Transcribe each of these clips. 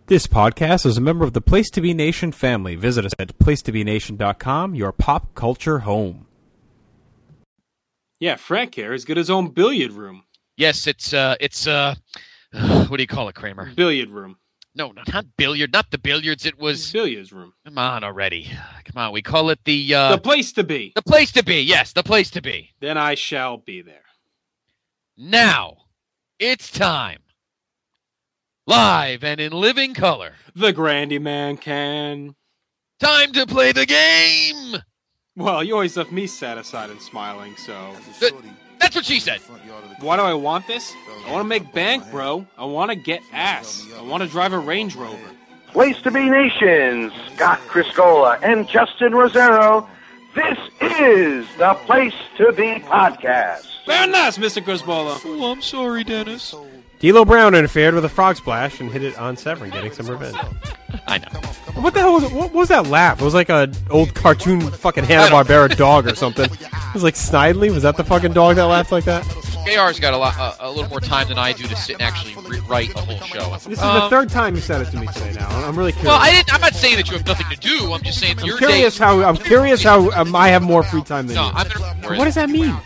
This podcast is a member of the Place to Be Nation family. Visit us at placetobenation.com, your pop culture home. Yeah, Frank here has got his own billiard room. Yes, it's what do you call it, Kramer? Billiard room. No, not billiard, not the billiards. It was billiards room. Come on already. Come on, we call it the place to be. The place to be. Yes, the place to be. Then I shall be there. Now, it's time. Live and in living color. The Grandy Man can. Time to play the game! Well, you always left me satisfied and smiling, so... That's what she said. Why do I want this? I want to make bank, bro. I want to get ass. I want to drive a Range Rover. Place to Be Nation, Scott Criscola and Justin Rosero. This is the Place to Be podcast. Very nice, Mr. Crisbola. Oh, I'm sorry, Dennis. D'Lo Brown interfered with a frog splash and hit it on Severin, getting some revenge. I know. What the hell was it? What was that laugh? It was like an old cartoon fucking Hanna-Barbera dog or something. It was like Snidely. Was that the fucking dog that laughed like that? JR's got a little more time than I do to sit and actually write a whole show. This is the third time you said it to me today now. I'm really curious. Well, I'm not saying that you have nothing to do. I'm just saying I'm curious how I have more free time than you. What does that mean?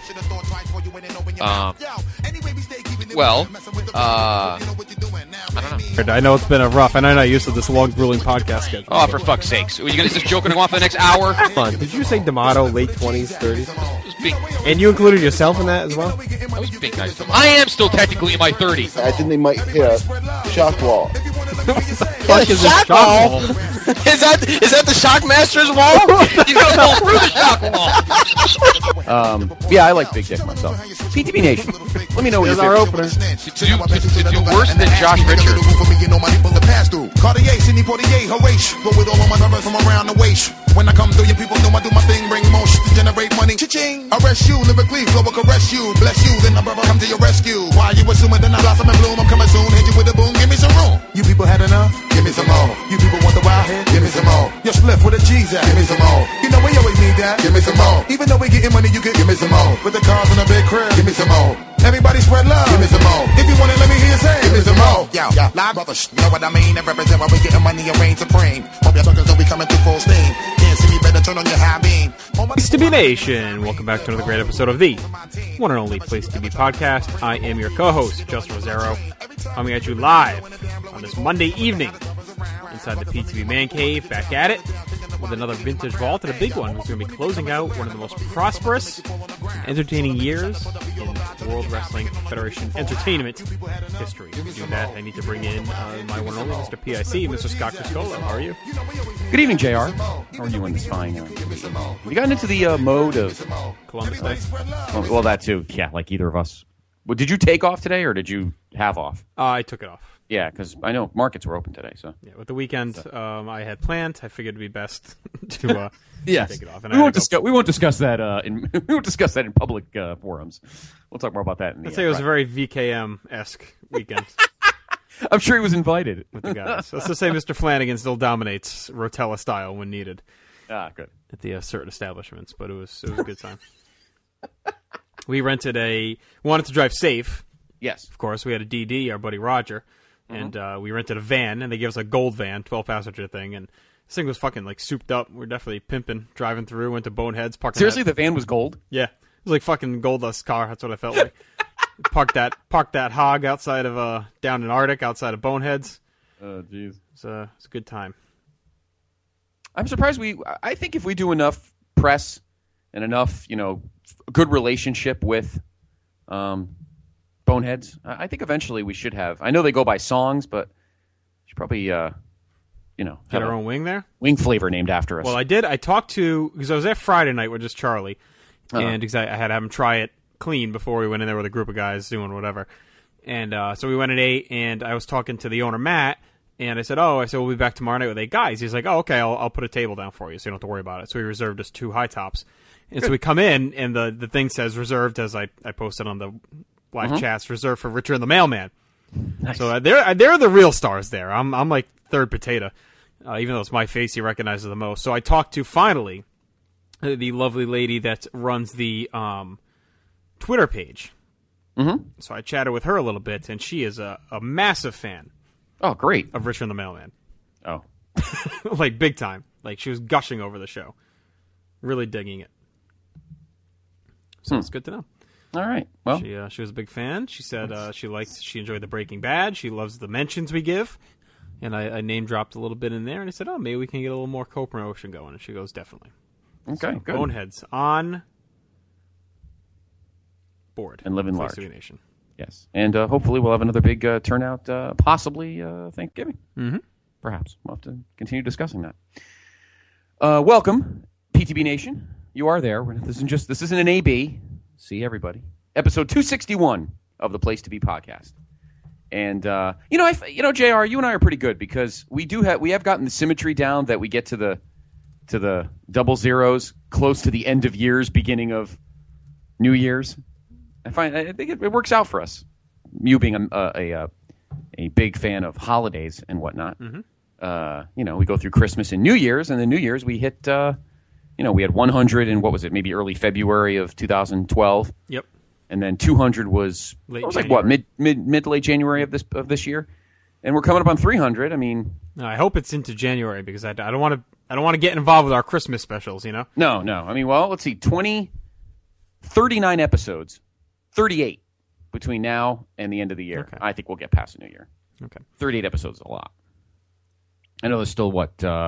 I don't know. I know it's been a rough, and I'm not used to this long, grueling podcast schedule. Oh, for fuck's sakes. Are you going to just joking on for the next hour? Fun. Did you say D'Amato, late 20s, 30s? And you included yourself in that as well? I was being nice to him. I am still technically in my 30s. I think they might hit a shock wall. Fuck is this shock wall? Is that the Shockmaster's wall? He's going to fall through the shock wall. Yeah, I like Big Dick myself. PTB Nation. Let me know what our opener. To do worse than Josh Richards. Cartier, Sidney Poitier, Horatio. Go with all of my numbers from around the waist. When I come through, your people know I do my thing. Bring motion to generate money. Cha-ching. Arrest you, lyrically, flow will caress you. Bless you, then my brother come to your rescue. Why you assuming that I blossom and bloom? I'm coming soon. Hit you with a boom. Give me some room. You people had enough? Give me some more. You people want the wild head? Give me some more. Your spliff with a G's at? Give me some more. You know we always need that. Give me some more. Even though we getting money, you can give me some more. With the cars and a big crib. Give me some more. Everybody spread love. Give me some more. If you want it, let me hear you say. Give me some more. Yo, live brothers, you know what I mean? And represent why we getting money and reign supreme. Hope your suckers don't be coming through full steam. Can't see me, better turn on your high beam. Place to Be Nation. Welcome back to another great episode of the one and only Place to Be podcast. I am your co-host, Justin Rosero, coming at you live on this Monday evening inside the PTB Man Cave. Back at it with another vintage vault and a big one. Who's going to be closing out one of the most prosperous, entertaining years in World Wrestling Federation entertainment history. To do that, I need to bring in my one and only Mr. PIC, Mr. Scott Criscola. How are you? Good evening, JR. How are you on this fine? We got into the mode of Columbus Day. Well, that too. Yeah, like either of us. Well, did you take off today, or did you have off? I took it off. Yeah, because I know markets were open today. So yeah, with the weekend I had planned, I figured it'd be best to take it off. And we won't discuss that in public forums. We'll talk more about that. I'd say it was a very VKM-esque weekend. I'm sure he was invited with the guys. Let's just say Mr. Flanagan still dominates Rotella style when needed. Ah, good at the certain establishments, but it was a good time. We rented wanted to drive safe. Yes, of course. We had a DD, our buddy Roger. And we rented a van, and they gave us a gold van, 12-passenger thing, and this thing was fucking, like, souped up. We're definitely pimping, driving through, went to Boneheads, parked. Seriously, the van was gold? Yeah. It was like fucking Goldust car, that's what I felt like. Parked that hog outside of, down in Arctic, outside of Boneheads. Oh, jeez. It's a good time. I'm surprised I think if we do enough press and enough, good relationship with, Boneheads, I think eventually we should have. I know they go by songs, but we should probably, get our own wing there. Wing flavor named after us. Well, I did. I talked to because I was there Friday night with just Charlie, and because I had to have him try it clean before we went in there with a group of guys doing whatever. And so we went at 8, and I was talking to the owner Matt, and I said, we'll be back tomorrow night with 8 guys. He's like, oh, okay, I'll put a table down for you, so you don't have to worry about it. So he reserved us 2 high tops, and so we come in, and the thing says reserved as I posted on the live chats, reserved for Richard and the Mailman. Nice. So they're the real stars there. I'm like third potato, even though it's my face he recognizes the most. So I talked to finally the lovely lady that runs the Twitter page. Mm-hmm. So I chatted with her a little bit, and she is a massive fan Oh, great. of Richard the Mailman. Oh. Like, big time. Like, she was gushing over the show. Really digging it. So it's good to know. All right. Well, She was a big fan. She said she enjoyed the Breaking Bad. She loves the mentions we give. And I name dropped a little bit in there, and I said, maybe we can get a little more co-promotion going. And she goes, definitely. okay, good. Boneheads on board. And living Place large. to be Nation. Yes. And hopefully we'll have another big turnout, possibly Thanksgiving. Mm-hmm. Perhaps. We'll have to continue discussing that. Welcome, PTB Nation. You are there. This isn't an AB. See everybody. Episode 261 of the Place to Be podcast. And JR, you and I are pretty good because we have gotten the symmetry down that we get to the double zeros close to the end of years, beginning of New Year's. I think it works out for us. You being a big fan of holidays and whatnot. Mm-hmm. We go through Christmas and New Year's, and then New Year's we hit. We had 100 in what was it? Maybe early February of 2012. Yep. And then 200 was mid to late January of this year, and we're coming up on 300. I mean, no, I hope it's into January because I don't want to get involved with our Christmas specials. You know. No. I mean, well, let's see, 39 episodes, 38 between now and the end of the year. Okay. I think we'll get past the New Year. Okay. 38 episodes is a lot. I know there's still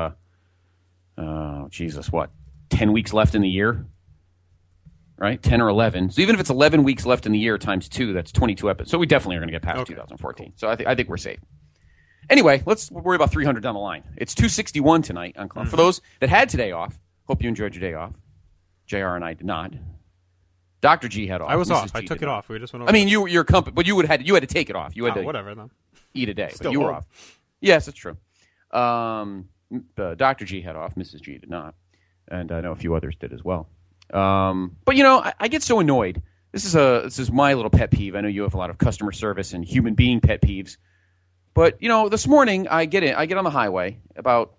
10 weeks left in the year. Right? 10 or 11. So even if it's 11 weeks left in the year times 2, that's 22 episodes. So we definitely are going to get past 2014. Cool. So I think we're safe. Anyway, let's worry about 300 down the line. It's 261 tonight on Club. Mm-hmm. For those that had today off, hope you enjoyed your day off. JR and I did not. Dr. G had off. I was Mrs. off. G I took it off. We just went over. I mean, your company, but you had to take it off. You had to whatever then. Eat a day. Still but you were home. off. Yes, that's true. Dr. G had off. Mrs. G did not. And I know a few others did as well. But I get so annoyed. This is my little pet peeve. I know you have a lot of customer service and human being pet peeves. But this morning I get on the highway about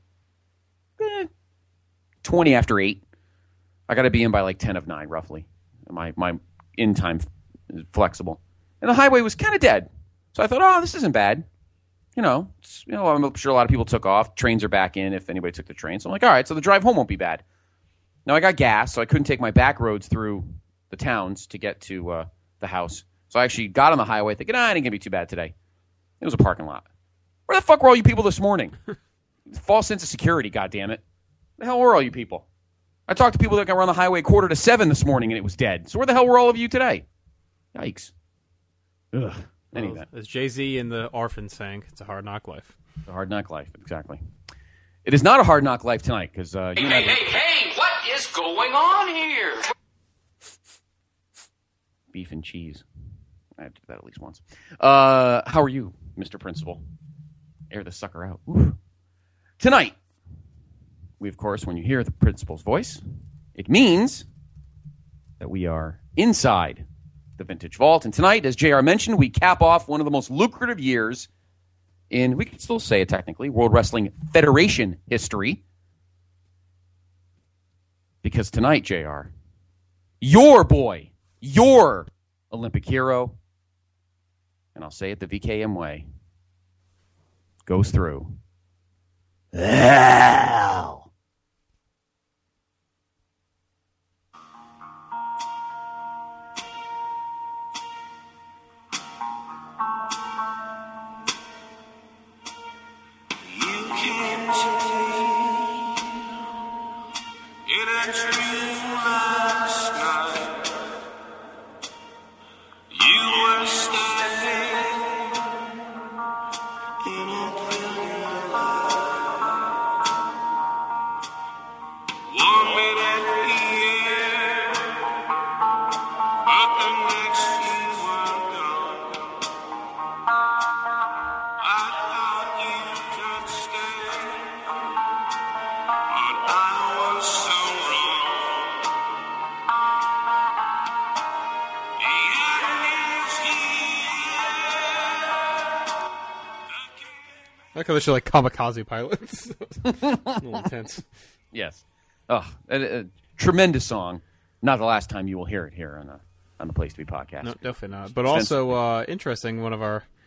20 after 8. I got to be in by like 10 of 9 roughly. My in time is flexible, and the highway was kind of dead. So I thought, this isn't bad. I'm sure a lot of people took off. Trains are back in if anybody took the train. So I'm like, all right, so the drive home won't be bad. Now, I got gas, so I couldn't take my back roads through the towns to get to the house. So I actually got on the highway thinking, it ain't going to be too bad today. It was a parking lot. Where the fuck were all you people this morning? False sense of security, goddammit. The hell were all you people? I talked to people that were on the highway 6:45 this morning, and it was dead. So where the hell were all of you today? Yikes. Ugh. Anyway. As Jay-Z and the Orphans sang, it's a hard knock life. It's a hard knock life, exactly. It is not a hard knock life tonight, because Hey, what is going on here? Beef and cheese. I have to do that at least once. How are you, Mr. Principal? Air the sucker out. Oof. Tonight, we, of course, when you hear the principal's voice, it means that we are inside the Vintage Vault. And tonight, as JR mentioned, we cap off one of the most lucrative years in, we can still say it technically, World Wrestling Federation history. Because tonight, JR, your boy, your Olympic hero, and I'll say it the VKM way, goes through hell. I like how they show like kamikaze pilots. A little intense. Yes. A tremendous song. Not the last time you will hear it here on the Place to Be podcast. No, definitely not. But also interesting, one of our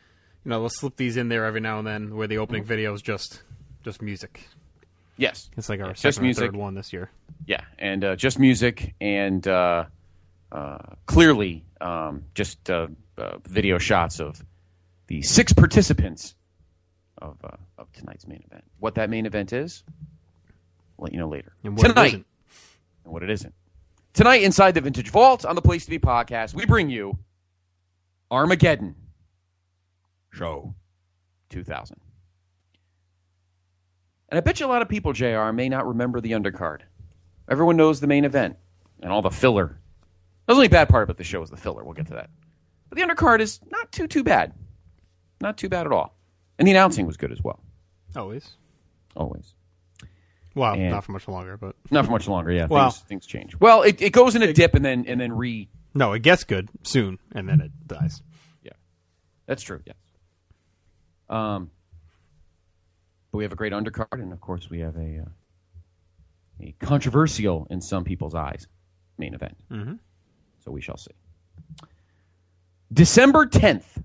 they'll slip these in there every now and then where the opening video is just music. Yes. It's like our just second music. or third one this year. Yeah, and just music and clearly just video shots of the 6 participants of tonight's main event. What that main event is, I'll let you know later. And what Tonight, it isn't. and what it isn't. Tonight, inside the Vintage Vault on the Place to Be podcast, we bring you Armageddon Show 2000. And I bet you a lot of people, JR, may not remember the undercard. Everyone knows the main event and all the filler. The only bad part about the show is the filler. We'll get to that. But the undercard is not too bad. Not too bad at all. And the announcing was good as well. Always. Well, And not for much longer, but not for much longer, yeah. Well, things change. Well, it goes in a dip and then no, it gets good soon, and then it dies. Yeah. That's true, yes. But we have a great undercard, and of course we have a controversial, in some people's eyes, main event. Mm-hmm. So we shall see. December 10th,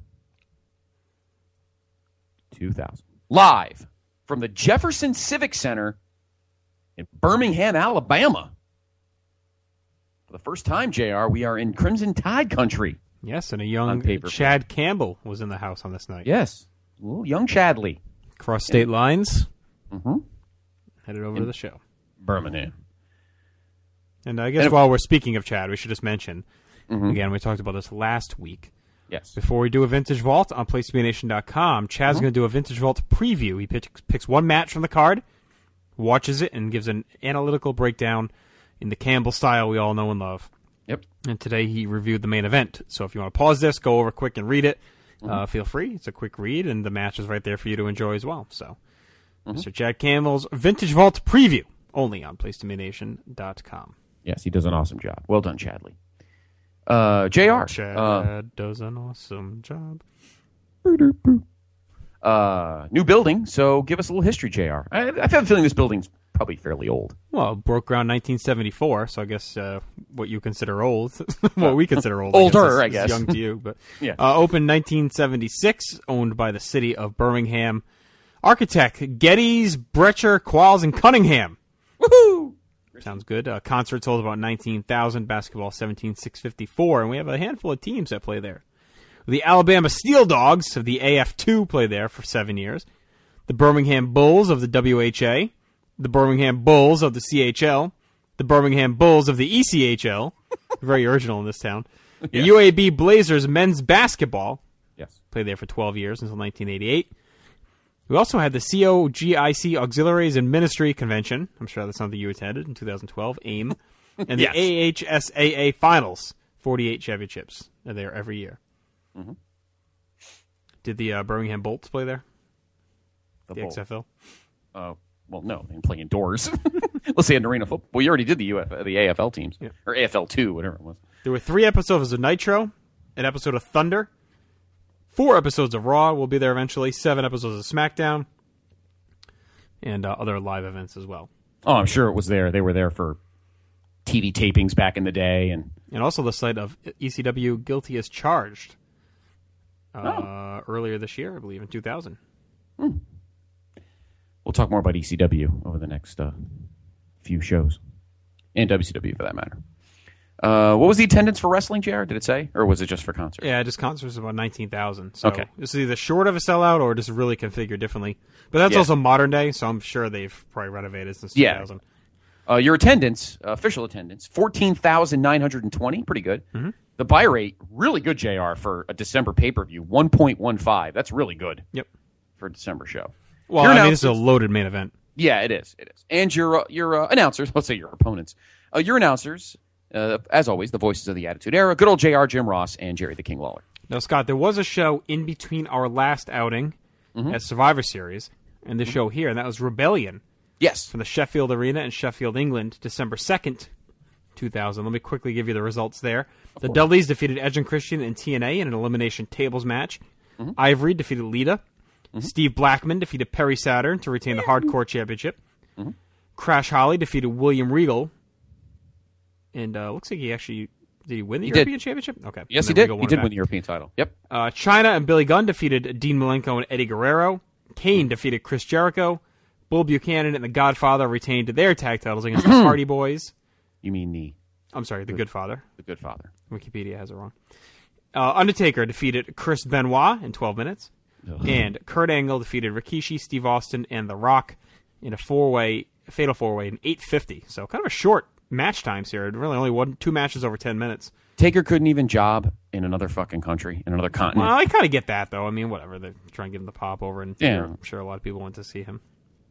2000. Live from the Jefferson Civic Center in Birmingham, Alabama. For the first time, JR, we are in Crimson Tide country. Yes, and a young paper. Chad Campbell was in the house on this night. Yes. A little young Chadley. Cross state lines. Mm-hmm. Headed over to the show. Birmingham. And I guess while we're speaking of Chad, we should just mention, Mm-hmm. again, we talked about this last week. Yes. Before we do a Vintage Vault on PlaceToBeNation.com, Chad's going to do a Vintage Vault preview. He picks one match from the card, watches it, and gives an analytical breakdown in the Campbell style we all know and love. Yep. And today he reviewed the main event. So if you want to pause this, go over quick and read it, feel free. It's a quick read, and the match is right there for you to enjoy as well. So, Mr. Chad Campbell's Vintage Vault preview, only on PlaceToBeNation.com. Yes, he does an awesome job. Well done, Chadley. JR. Chad does an awesome job. New building, so give us a little history, JR. I have a feeling this building's probably fairly old. Well, it broke ground 1974, so I guess what you consider old, what we consider old, Older, I I guess. is young to you. But Yeah. Opened 1976, owned by the city of Birmingham. Architect Geddes, Brecher, Qualls, and Cunningham. Woohoo! Sounds good. Concerts hold about 19,000, basketball 17,654, and we have a handful of teams that play there. The Alabama Steel Dogs of the AF2 play there for 7 years. The Birmingham Bulls of the WHA. The Birmingham Bulls of the CHL. The Birmingham Bulls of the ECHL. Very original in this town. The UAB Blazers men's basketball. Yes. Played there for 12 years until 1988. We also had the COGIC Auxiliaries and Ministry Convention. I'm sure that's something you attended in 2012. AIM. And the AHSAA Finals. 48 championships are there every year. Mm-hmm. Did the Birmingham Bolts play there? The Bolts. XFL? Well, no, they didn't play indoors. Let's say an arena football. Well, you already did the AFL teams. Yeah. Or AFL2, whatever it was. There were 3 episodes of Nitro, an episode of Thunder, 4 episodes of Raw will be there eventually, 7 episodes of SmackDown, and other live events as well. Oh, I'm sure it was there. They were there for TV tapings back in the day. And also the site of ECW Guilty as Charged earlier this year, I believe, in 2000. We'll talk more about ECW over the next few shows. And WCW, for that matter. What was the attendance for wrestling, JR? Did it say? Or was it just for concerts? Yeah, just concerts about 19,000. So Okay. This is either short of a sellout or just really configured differently. But that's also modern day, so I'm sure they've probably renovated since 2000. Your attendance, official attendance, 14,920. Pretty good. Mm-hmm. The buy rate, really good, JR, for a December pay-per-view, 1.15. That's really good. Yep. For a December show. Well, I mean, this is a loaded main event. Yeah, it is. It is. And your announcers, let's say your opponents, your announcers, as always, the voices of the Attitude Era, good old JR, Jim Ross, and Jerry the King Lawler. Now, Scott, there was a show in between our last outing at Survivor Series and the show here, and that was Rebellion. Yes. From the Sheffield Arena in Sheffield, England, December 2nd, 2000. Let me quickly give you the results there. The Dudleys defeated Edge and Christian in TNA in an elimination tables match. Ivory defeated Lita. Steve Blackman defeated Perry Saturn to retain the Hardcore Championship. Crash Holly defeated William Regal. And looks like he actually Did he win the European Championship? Okay. Yes, he And then did. Regal He won did it win back. the European title. Yep. China and Billy Gunn defeated Dean Malenko and Eddie Guerrero. Kane defeated Chris Jericho. Bull Buchanan and The Godfather retained their tag titles against the Hardy Boys. You mean the I'm sorry, The Good Father. The Good Father. Wikipedia has it wrong. Undertaker defeated Chris Benoit in 12 minutes. And Kurt Angle defeated Rikishi, Steve Austin, and The Rock in a fatal four-way in 8:50. So kind of a short match times here. It really only two matches over 10 minutes. Taker couldn't even job in another fucking country, in another continent. Well, I kind of get that, though. I mean, whatever. They're trying to give him the pop over, and Yeah. I'm sure a lot of people went to see him.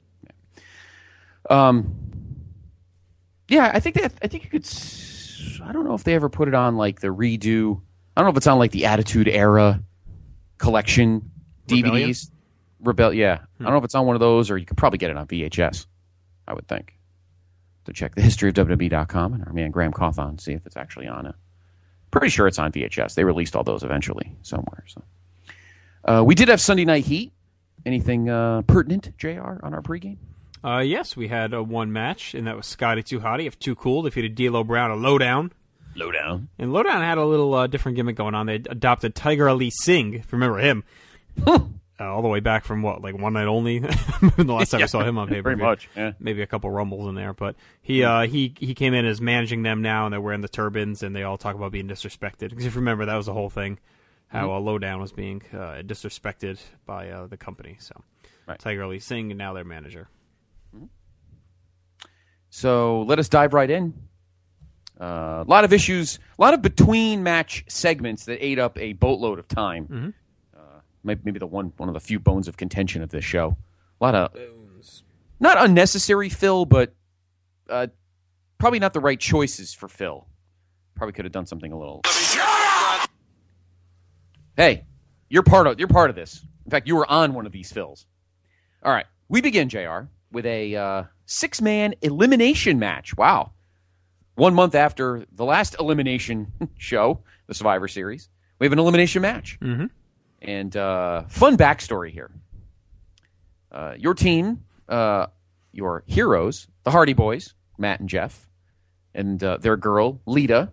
Yeah, I think you could. I don't know if they ever put it on like the redo. I don't know if it's on like the Attitude Era collection Rebellion? DVDs. Yeah. I don't know if it's on one of those, or you could probably get it on VHS. I would think. To check the history of WWE.com and our man Graham Cawthon, see if it's actually on it. Pretty sure it's on VHS. They released all those eventually somewhere. So, we did have Sunday Night Heat. Anything pertinent, JR, on our pregame? Yes, we had one match, and that was Scotty 2 Hotty of Too Cool defeated D'Lo Brown, a Lowdown. Lowdown. And Lowdown had a little different gimmick going on. They adopted Tiger Ali Singh, if you remember him. All the way back from, what, like One Night Only? The last time I saw him on pay-per-view. Pretty much, yeah. Maybe a couple rumbles in there. But he came in as managing them now, and they're wearing the turbans, and they all talk about being disrespected. Because if you remember, that was the whole thing, how Lowdown was being disrespected by the company. So Right. Tiger Ali Singh, and now their manager. So let us dive right in. A lot of issues, a lot of between-match segments that ate up a boatload of time. Maybe one of the few bones of contention of this show. A lot of not unnecessary Phil, but probably not the right choices for Phil. Probably could have done something a little. Hey, you're part of this. In fact, you were on one of these Phils. All right, we begin, JR, with a 6-man elimination match. Wow. 1 month after the last elimination show, the Survivor Series, we have an elimination match. Mm-hmm. And fun backstory here. Your team, your heroes, the Hardy Boys, Matt and Jeff, and their girl, Lita,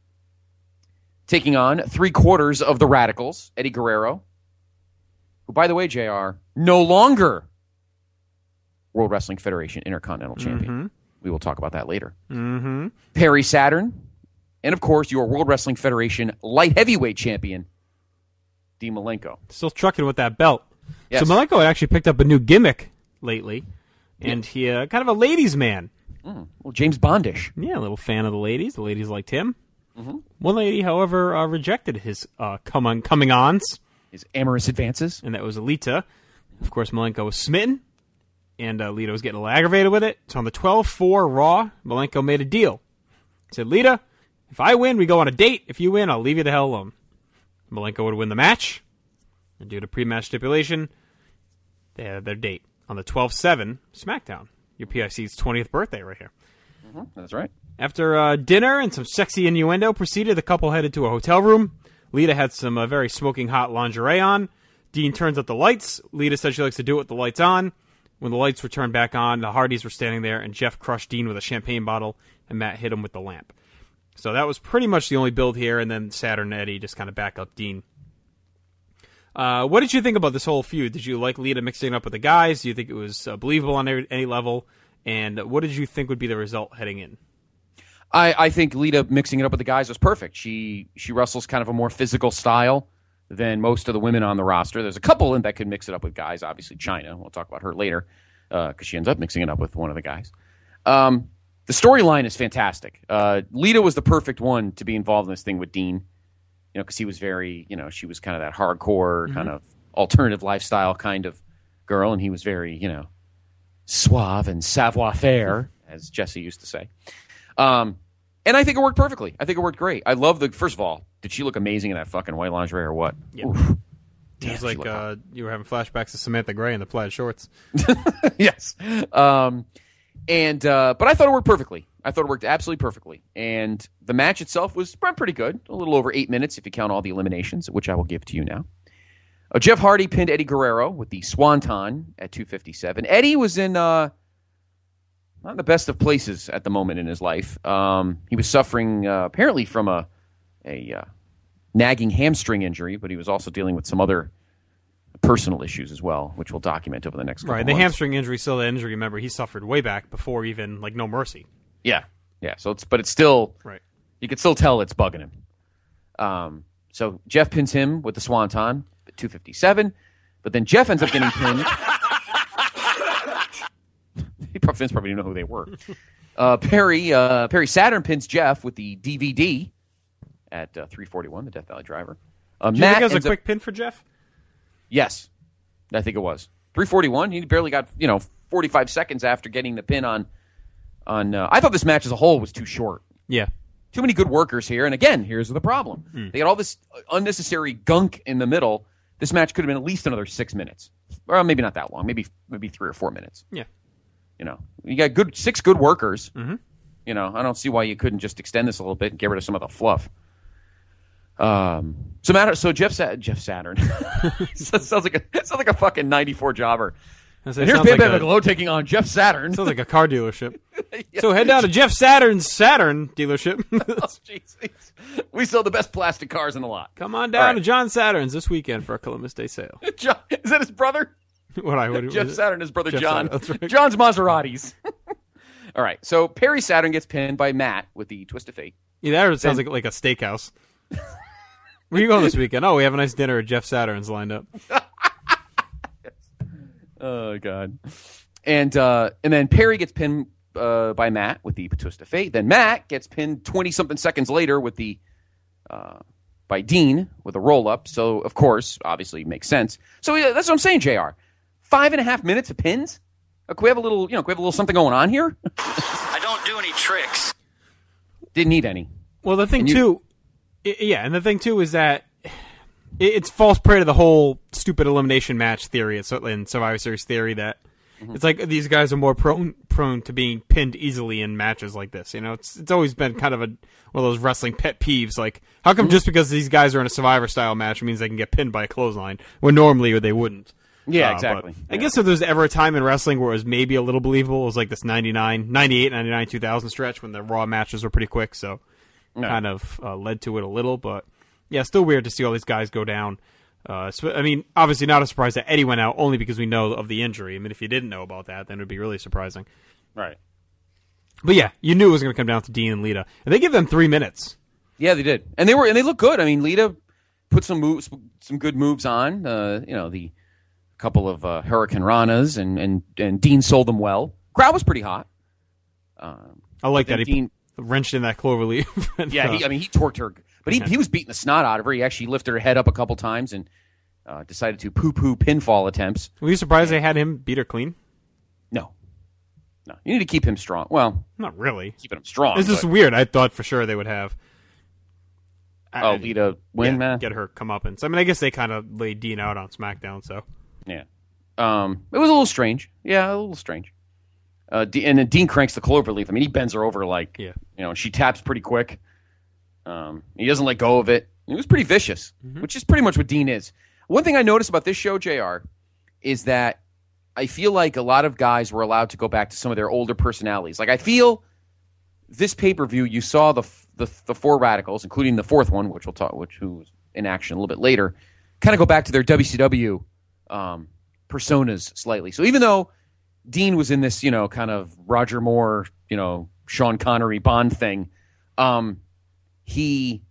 taking on 3/4 of the Radicals, Eddie Guerrero, who, by the way, JR, no longer World Wrestling Federation Intercontinental Champion. Mm-hmm. We will talk about that later. Mm-hmm. Perry Saturn, and of course, your World Wrestling Federation Light Heavyweight Champion, Dean Malenko. Still trucking with that belt. Yes. So Malenko had actually picked up a new gimmick lately, and he kind of a ladies' man. Well, James Bondish. Yeah, a little fan of the ladies. The ladies liked him. Mm-hmm. One lady, however, rejected his coming-ons, His amorous advances. and that was Alita. Of course, Malenko was smitten, and Lita was getting a little aggravated with it. So on the 12-4 Raw, Malenko made a deal. He said, Lita, if I win, we go on a date. If you win, I'll leave you the hell alone. Malenko would win the match, and due to pre-match stipulation, they had their date on the 12-7 SmackDown. Your PIC's 20th birthday right here. That's right. After dinner and some sexy innuendo proceeded, the couple headed to a hotel room. Lita had some very smoking hot lingerie on. Dean turns up the lights. Lita said she likes to do it with the lights on. When the lights were turned back on, the Hardys were standing there, and Jeff crushed Dean with a champagne bottle, and Matt hit him with the lamp. So that was pretty much the only build here, and then Saturn and Eddie just kind of back up Dean. What did you think about this whole feud? Did you like Lita mixing up with the guys? Do you think it was believable on any level? And what did you think would be the result heading in? I think Lita mixing it up with the guys was perfect. She wrestles kind of a more physical style than most of the women on the roster. There's a couple that could mix it up with guys. Obviously, Chyna. We'll talk about her later because she ends up mixing it up with one of the guys. The storyline is fantastic. Lita was the perfect one to be involved in this thing with Dean, because he was very, she was kind of that hardcore kind of alternative lifestyle kind of girl, and he was very, suave and savoir-faire, as Jesse used to say. And I think it worked perfectly. I think it worked great. I love first of all, did she look amazing in that fucking white lingerie or what? Yeah. Oof. It was like you were having flashbacks to Samantha Gray in the plaid shorts. Yes. But I thought it worked perfectly. I thought it worked absolutely perfectly. And the match itself was pretty good. A little over 8 minutes if you count all the eliminations, which I will give to you now. Jeff Hardy pinned Eddie Guerrero with the Swanton at 257. Eddie was in not the best of places at the moment in his life. He was suffering apparently from a nagging hamstring injury, but he was also dealing with some other personal issues as well, which we'll document over the next couple Right, the hamstring injury, still the injury, remember, he suffered way back before even, No Mercy. Yeah. So it's still, right. You can still tell it's bugging him. So Jeff pins him with the Swanton at 257, but then Jeff ends up getting pinned. Vince probably didn't know who they were. Perry Saturn pins Jeff with the DVD at 341, the Death Valley Driver. Do you think it was a quick pin for Jeff? Yes, I think it was 341. He barely got 45 seconds after getting the pin on. I thought this match as a whole was too short. Yeah, too many good workers here. And again, here's the problem: they got all this unnecessary gunk in the middle. This match could have been at least another 6 minutes, or maybe not that long. Maybe 3 or 4 minutes. Yeah, you got 6 good workers. Mm-hmm. I don't see why you couldn't just extend this a little bit and get rid of some of the fluff. So Jeff Saturn sounds like a fucking 94 jobber. And here's Bam Bam Bigelow taking on Jeff Saturn. Sounds like a car dealership. Yeah. So head down to Jeff Saturn's Saturn dealership. Oh, geez. We sell the best plastic cars in the lot. Come on down to John Saturn's this weekend for a Columbus Day sale. John, is that his brother? Jeff Saturn, his brother Jeff John. Saturn, right. John's Maseratis. All right, so Perry Saturn gets pinned by Matt with the Twist of Fate. Yeah, that sounds like a steakhouse. Where you going this weekend? Oh, we have a nice dinner at Jeff Saturn's lined up. Oh, God. And then Perry gets pinned by Matt with the Twist of Fate. Then Matt gets pinned 20-something seconds later with the by Dean with a roll-up. So, of course, obviously makes sense. So that's what I'm saying, JR. 5.5 minutes of pins? Can we have a little something going on here? I don't do any tricks. Didn't need any. Well, the thing, and the thing, too, is that it's false prey to the whole stupid elimination match theory in Survivor Series theory that it's like these guys are more prone to being pinned easily in matches like this. It's always been kind of one of those wrestling pet peeves. Like, how come just because these guys are in a Survivor-style match means they can get pinned by a clothesline when normally they wouldn't? Yeah, exactly. I guess if there's ever a time in wrestling where it was maybe a little believable, it was like this 98, 99, 2000 stretch when the Raw matches were pretty quick, so kind of led to it a little. But, yeah, still weird to see all these guys go down. Obviously not a surprise that Eddie went out only because we know of the injury. If you didn't know about that, then it would be really surprising. Right. But, yeah, you knew it was going to come down to Dean and Lita. And they give them 3 minutes. Yeah, they did. And they look good. Lita put some good moves on. The couple of Hurricane Ranas, and Dean sold them well. Crowd was pretty hot. I like that. He wrenched in that cloverleaf. Yeah, he torqued her. But he was beating the snot out of her. He actually lifted her head up a couple times and decided to poo-poo pinfall attempts. Were you surprised they had him beat her clean? No. You need to keep him strong. Well, not really. Keeping him strong. This is weird. I thought for sure they would have Lita win, man. Get her comeuppance. I guess they kind of laid Dean out on SmackDown, so. Yeah. It was a little strange. Yeah, a little strange. And then Dean cranks the cloverleaf. He bends her over and she taps pretty quick. He doesn't let go of it. It was pretty vicious, which is pretty much what Dean is. One thing I noticed about this show, JR, is that I feel like a lot of guys were allowed to go back to some of their older personalities. Like, I feel this pay-per-view, you saw the 4 Radicals, including the 4th one, who was in action a little bit later, kind of go back to their WCW personas slightly. So even though Dean was in this, kind of Roger Moore, Sean Connery Bond thing, he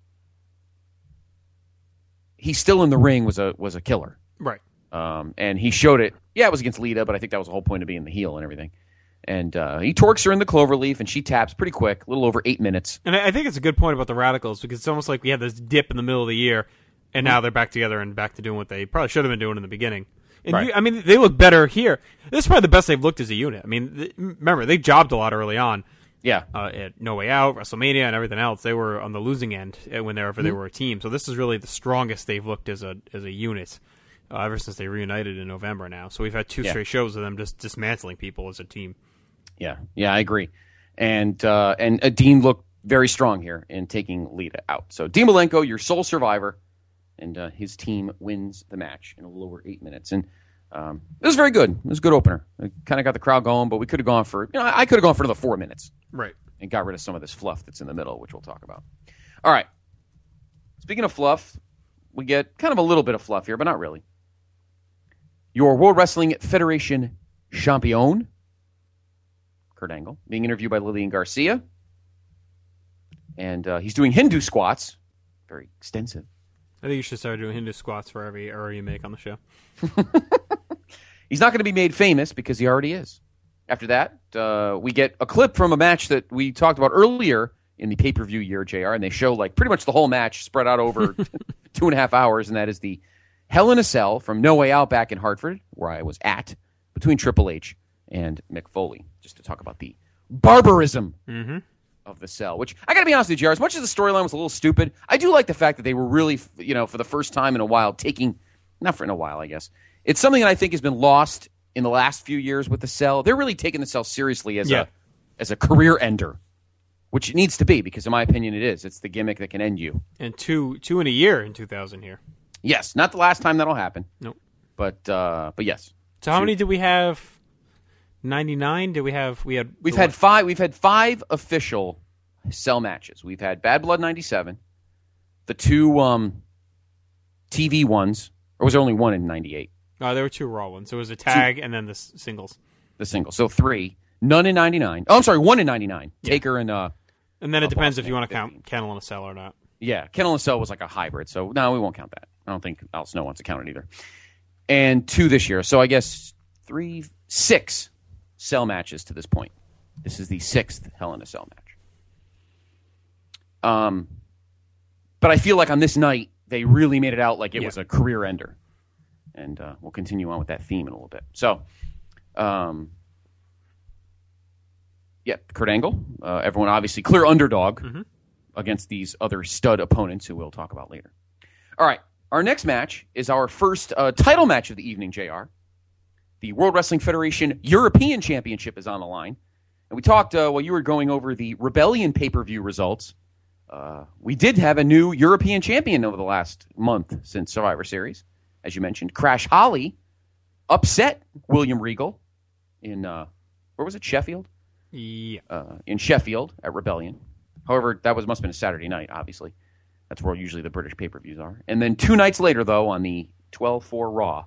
still in the ring was a killer. Right. And he showed it. Yeah, it was against Lita, but I think that was the whole point of being the heel and everything. And he torques her in the cloverleaf, and she taps pretty quick, a little over 8 minutes. And I think it's a good point about the Radicals, because it's almost like we had this dip in the middle of the year, and now they're back together and back to doing what they probably should have been doing in the beginning. And right. They look better here. This is probably the best they've looked as a unit. Remember, they jobbed a lot early on. Yeah. At No Way Out, WrestleMania, and everything else. They were on the losing end whenever they were a team. So this is really the strongest they've looked as a unit ever since they reunited in November now. So we've had 2 straight shows of them just dismantling people as a team. Yeah, I agree. And Dean looked very strong here in taking Lita out. So Dean Malenko, your sole survivor, and his team wins the match in a little over 8 minutes. And it was very good. It was a good opener. It kind of got the crowd going, but we could have gone for, I could have gone for another 4 minutes. Right. And got rid of some of this fluff that's in the middle, which we'll talk about. All right. Speaking of fluff, we get kind of a little bit of fluff here, but not really. Your World Wrestling Federation champion, Kurt Angle, being interviewed by Lillian Garcia. And he's doing Hindu squats. Very extensive. I think you should start doing Hindu squats for every error you make on the show. He's not going to be made famous because he already is. After that, we get a clip from a match that we talked about earlier in the pay-per-view year, JR, and they show like pretty much the whole match spread out over 2.5 hours, and that is the Hell in a Cell from No Way Out back in Hartford, where I was at, between Triple H and Mick Foley, just to talk about the barbarism of the Cell, which I got to be honest with you, JR, as much as the storyline was a little stupid, I do like the fact that they were really, for the first time in a while, I guess. It's something that I think has been lost in the last few years with the Cell. They're really taking the Cell seriously as a career ender, which it needs to be, because in my opinion it is. It's the gimmick that can end you. And two in a year in 2000 here. Yes, not the last time that'll happen. Nope. But yes. So how many did we have? 99? We've had five. We've had 5 official Cell matches. We've had Bad Blood 97, the 2 TV ones, or was there only one in 98? There were 2 Raw ones. So it was a tag and then the singles. The singles. So 3. None in 99. Oh, I'm sorry, 1 in 99. Yeah. Taker and and then it depends if you want to count Kennel in a Cell or not. Yeah, Kennel and Cell was like a hybrid, so no, we won't count that. I don't think Al Snow wants to count it either. And 2 this year, so I guess 6 Cell matches to this point. This is the 6th Hell in a Cell match. But I feel like on this night, they really made it out like it was a career ender. And we'll continue on with that theme in a little bit. So, Kurt Angle. Everyone obviously clear underdog against these other stud opponents who we'll talk about later. All right. Our next match is our first title match of the evening, JR. The World Wrestling Federation European Championship is on the line. And we talked while you were going over the Rebellion pay-per-view results. We did have a new European champion over the last month since Survivor Series. As you mentioned, Crash Holly upset William Regal in, where was it, Sheffield? Yeah. In Sheffield at Rebellion. However, that must have been a Saturday night, obviously. That's where usually the British pay-per-views are. And then 2 nights later, though, on the 12-4 Raw,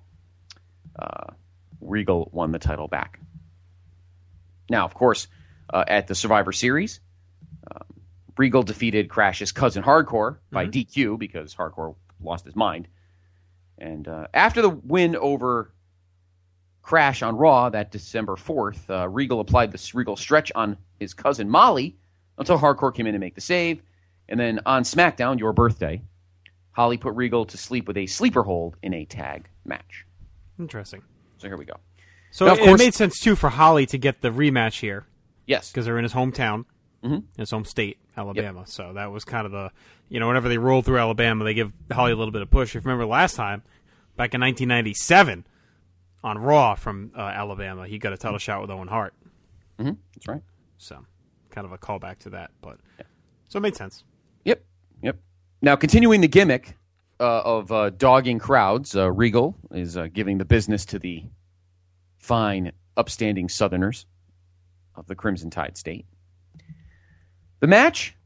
Regal won the title back. Now, of course, at the Survivor Series, Regal defeated Crash's cousin Hardcore by DQ because Hardcore lost his mind. And after the win over Crash on Raw that December 4th, Regal applied the Regal stretch on his cousin Molly until Hardcore came in to make the save. And then on SmackDown, your birthday, Holly put Regal to sleep with a sleeper hold in a tag match. Interesting. So here we go. So it made sense, too, for Holly to get the rematch here. Yes. Because they're in his hometown, his home state, Alabama. Yep. So that was kind of the, whenever they roll through Alabama, they give Holly a little bit of push. If you remember last time, back in 1997, on Raw from Alabama, he got a title shot with Owen Hart. That's right. So kind of a callback to that. But so it made sense. Yep. Now, continuing the gimmick of dogging crowds, Regal is giving the business to the fine, upstanding Southerners of the Crimson Tide State. The match,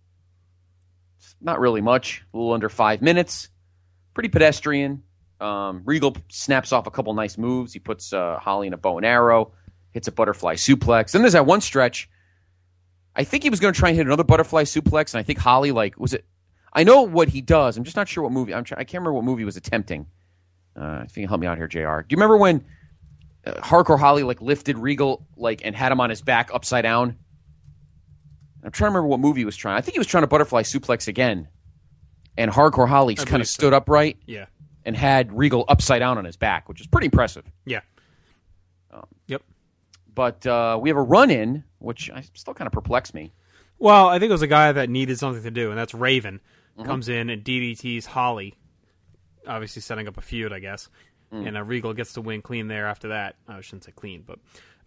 not really much, a little under 5 minutes, pretty pedestrian. Regal snaps off a couple nice moves. He puts Holly in a bow and arrow, hits a butterfly suplex. Then there's that one stretch. I think he was going to try and hit another butterfly suplex, and I think Holly, I know what he does. I'm just not sure what movie. I can't remember what movie he was attempting. If you can help me out here, JR. Do you remember when Hardcore Holly lifted Regal and had him on his back upside down? I'm trying to remember what movie he was trying. I think he was trying to butterfly suplex again, and Hardcore Holly kind of stood upright. Yeah. And had Regal upside down on his back, which is pretty impressive. Yeah. Yep. But we have a run-in, which still kind of perplexed me. Well, I think it was a guy that needed something to do, and that's Raven. Comes in and DDTs Holly, obviously setting up a feud, I guess. And Regal gets the win clean there after that. I shouldn't say clean, but...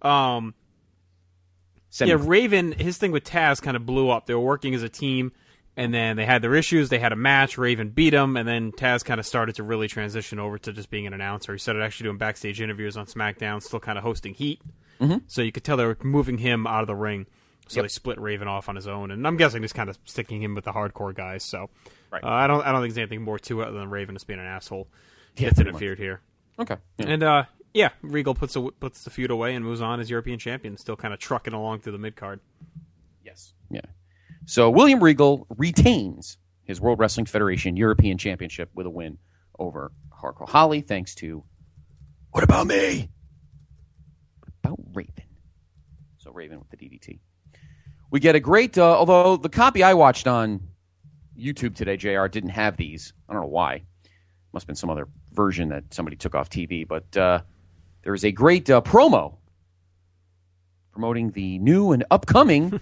Raven, his thing with Taz kind of blew up. They were working as a team, and then they had their issues. They had a match. Raven beat him, and then Taz kind of started to really transition over to just being an announcer. He started actually doing backstage interviews on SmackDown, still kind of hosting Heat. So you could tell they were moving him out of the ring. So they split Raven off on his own, and I'm guessing just kind of sticking him with the hardcore guys. So Right. I don't think there's anything more to it other than Raven just being an asshole. Yeah, Gets pretty interfered here. Okay. Yeah. And Regal puts the feud away and moves on as European champion, still kind of trucking along through the mid card. Yes. Yeah. So William Regal retains his World Wrestling Federation European Championship with a win over Hardcore Holly, thanks to What About Me? What about Raven? So Raven with the DDT. We get a great, although the copy I watched on YouTube today, JR, didn't have these. I don't know why. Must have been some other version that somebody took off TV, but there is a great promo promoting the new and upcoming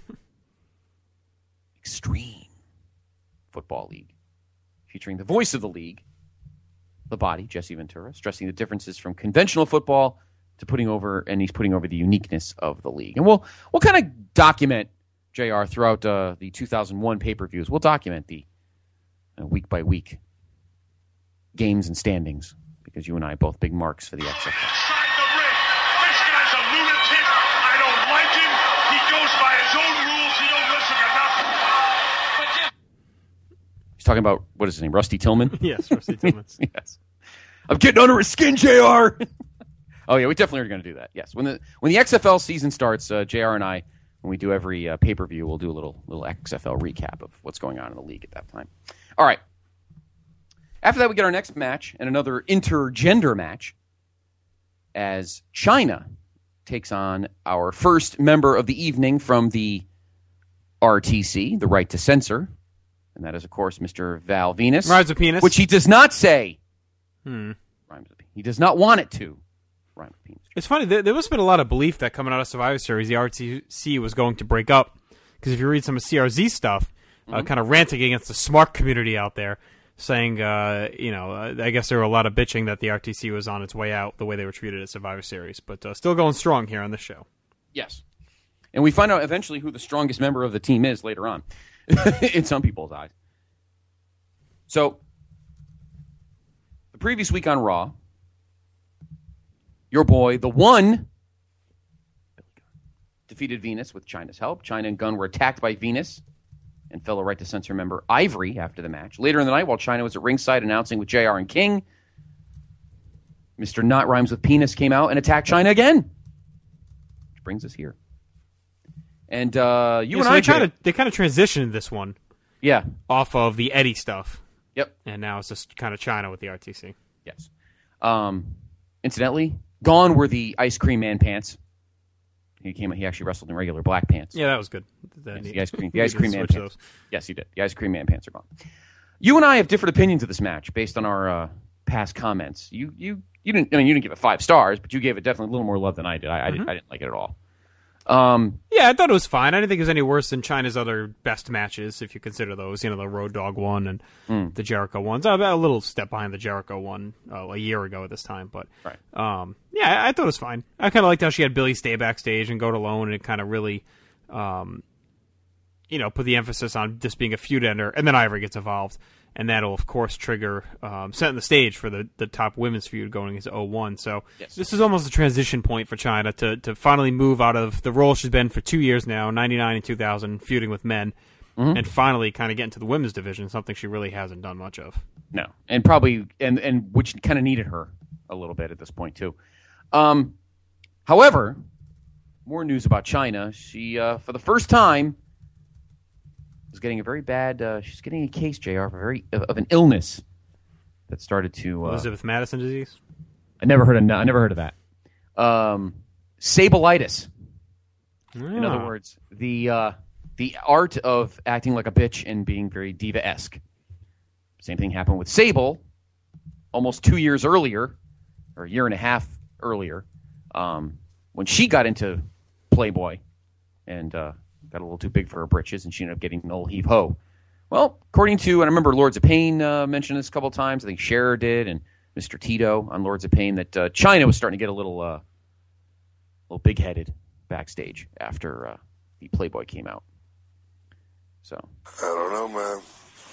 Extreme Football League, featuring the voice of the league, the Body, Jesse Ventura, stressing the differences from conventional football to putting over the uniqueness of the league. And we'll kind of document, JR, throughout the 2001 pay-per-views. We'll document the week by week games and standings, because you and I are both big marks for the XFL. Outside the ring. This guy's a lunatic. I don't like him. He goes by his own rules. He don't listen to nothing. He's talking about, what is his name, Rusty Tillman? Yes, Rusty Tillman. Yes. I'm getting under his skin, JR. Oh, yeah, we definitely are going to do that. Yes. When the XFL season starts, JR and I, when we do every pay-per-view, we'll do a little XFL recap of what's going on in the league at that time. All right. After that, we get our next match, and another intergender match, as China takes on our first member of the evening from the RTC, the Right to Censor, and that is, of course, Mr. Val Venus. Rhymes with penis. Which he does not say. Rhymes with penis. He does not want it to rhyme with penis. It's funny, there must have been a lot of belief that coming out of Survivor Series, the RTC was going to break up. Because if you read some of CRZ stuff, kind of ranting against the smart community out there, saying, I guess there were a lot of bitching that the RTC was on its way out, the way they were treated at Survivor Series. But still going strong here on this show. Yes. And we find out eventually who the strongest member of the team is later on, in some people's eyes. So, the previous week on Raw, your boy, the One, defeated Venus with Chyna's help. Chyna and Gunn were attacked by Venus and fellow Right to Censor member Ivory after the match. Later in the night, while Chyna was at ringside announcing with JR and King, Mr. Not Rhymes with Penis came out and attacked Chyna again. Which brings us here. And they kind of transitioned this one, off of the Eddie stuff. Yep. And now it's just kind of Chyna with the RTC. Yes. Incidentally, gone were the Ice Cream Man pants. He actually wrestled in regular black pants. Yeah, that was good. The Ice Cream Man pants. Yes, he did. The Ice Cream Man pants are gone. You and I have different opinions of this match based on our past comments. You didn't give it 5 stars, but you gave it definitely a little more love than I did. I didn't like it at all. I thought it was fine. I didn't think it was any worse than Chyna's other best matches, if you consider those. The Road Dogg one and the Jericho ones. A little step behind the Jericho one a year ago at this time, but right. I thought it was fine. I kind of liked how she had Billy stay backstage and go to alone, and it kind of really, put the emphasis on this being a feud ender, and then Ivory gets involved. And that'll, of course, trigger setting the stage for the top women's feud going into 01. So This is almost a transition point for Chyna to finally move out of the role she's been for 2 years now, 99 and 2000, feuding with men, and finally kind of get into the women's division, something she really hasn't done much of. No, and probably and which kind of needed her a little bit at this point too. However, more news about Chyna. She, for the first time, was getting a very bad. She's getting a case, JR, of an illness that started to Elizabeth Madison disease. I never heard of that. Sableitis. In other words, the art of acting like a bitch and being very diva-esque. Same thing happened with Sable almost 2 years earlier, or a year and a half earlier, when she got into Playboy and got a little too big for her britches, and she ended up getting an old heave-ho. Well, according to, and I remember Lords of Pain mentioned this a couple of times, I think Cher did, and Mr. Tito on Lords of Pain, that Chyna was starting to get a little big-headed backstage after the Playboy came out. So I don't know, man.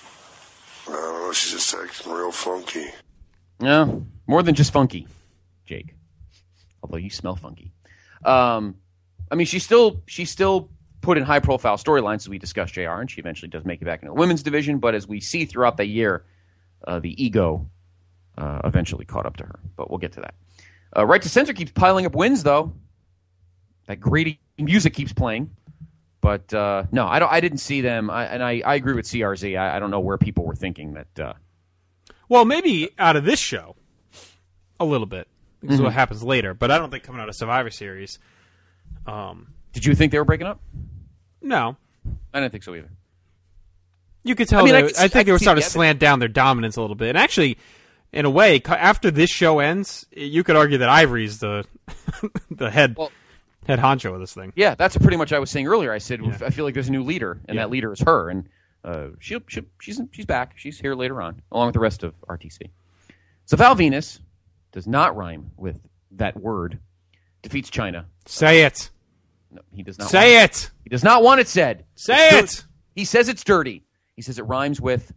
I don't know. She's just acting real funky. No, more than just funky, Jake. Although you smell funky. She's still put in high-profile storylines, as we discussed JR, and she eventually does make it back into the women's division. But as we see throughout the year, the ego eventually caught up to her. But we'll get to that. Right to Censor keeps piling up wins, though. That great music keeps playing. But no, I didn't see them. I agree with CRZ. I don't know where people were thinking that. Well, maybe out of this show, a little bit, because of what happens later. But I don't think coming out of Survivor Series. Did you think they were breaking up? No, I didn't think so either. You could tell. I think they were starting to slant down their dominance a little bit. And actually, in a way, after this show ends, you could argue that Ivory's the the head honcho of this thing. Yeah, that's pretty much what I was saying earlier. I said I feel like there's a new leader, and that leader is her, and she's back. She's here later on, along with the rest of RTC. So Val Venus does not rhyme with that word. Defeats China. Say it. No, he does not. Say it. He does not want it said. Say it. He says it's dirty. He says it rhymes with.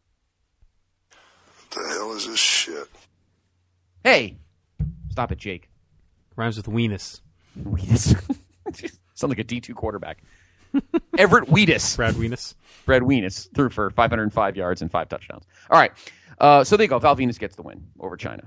The hell is this shit? Hey, stop it, Jake. Rhymes with weenus. Wheatus. Sound like a D2 quarterback. Everett Wheatus. Brad Weenus. Brad Weenus threw for 505 yards and 5 touchdowns. All right. So there you go. Val Venus gets the win over China.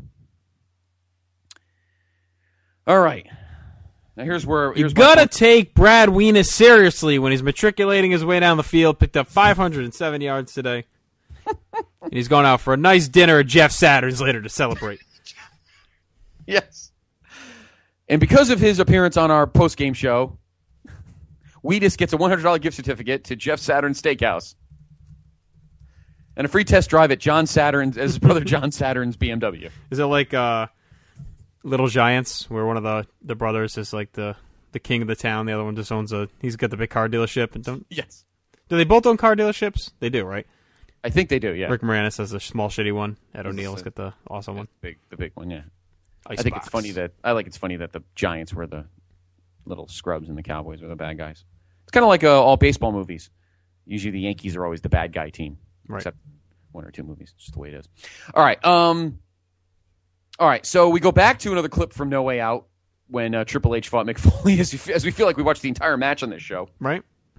All right. Now here's you gotta take Brad Weenus seriously when he's matriculating his way down the field. Picked up 507 yards today. And he's going out for a nice dinner at Jeff Saturn's later to celebrate. Yes. And because of his appearance on our post-game show, Wheatus gets a $100 gift certificate to Jeff Saturn's Steakhouse. And a free test drive at his brother John Saturn's BMW. Is it like Little Giants, where one of the brothers is like the king of the town, the other one just owns he's got the big car dealership? And Yes. Do they both own car dealerships? They do, right? I think they do, yeah. Rick Moranis has a small shitty one. Ed O'Neill's got the awesome one. The big one, yeah. Icebox. I think it's funny that the Giants were the little scrubs and the Cowboys were the bad guys. It's kind of like all baseball movies. Usually the Yankees are always the bad guy team, right? Except one or two movies. It's just the way it is. All right. All right. So we go back to another clip from No Way Out when Triple H fought Mick Foley, as we feel like we watched the entire match on this show, right?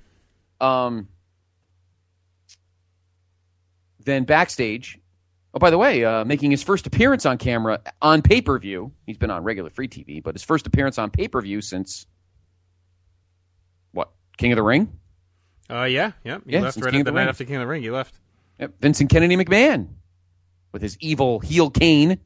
Then backstage. Oh, by the way, making his first appearance on camera on pay-per-view. He's been on regular free TV, but his first appearance on pay-per-view since, what, King of the Ring? Yeah. He left right at the night after King of the Ring. He left. Yep. Vincent Kennedy McMahon, with his evil heel cane,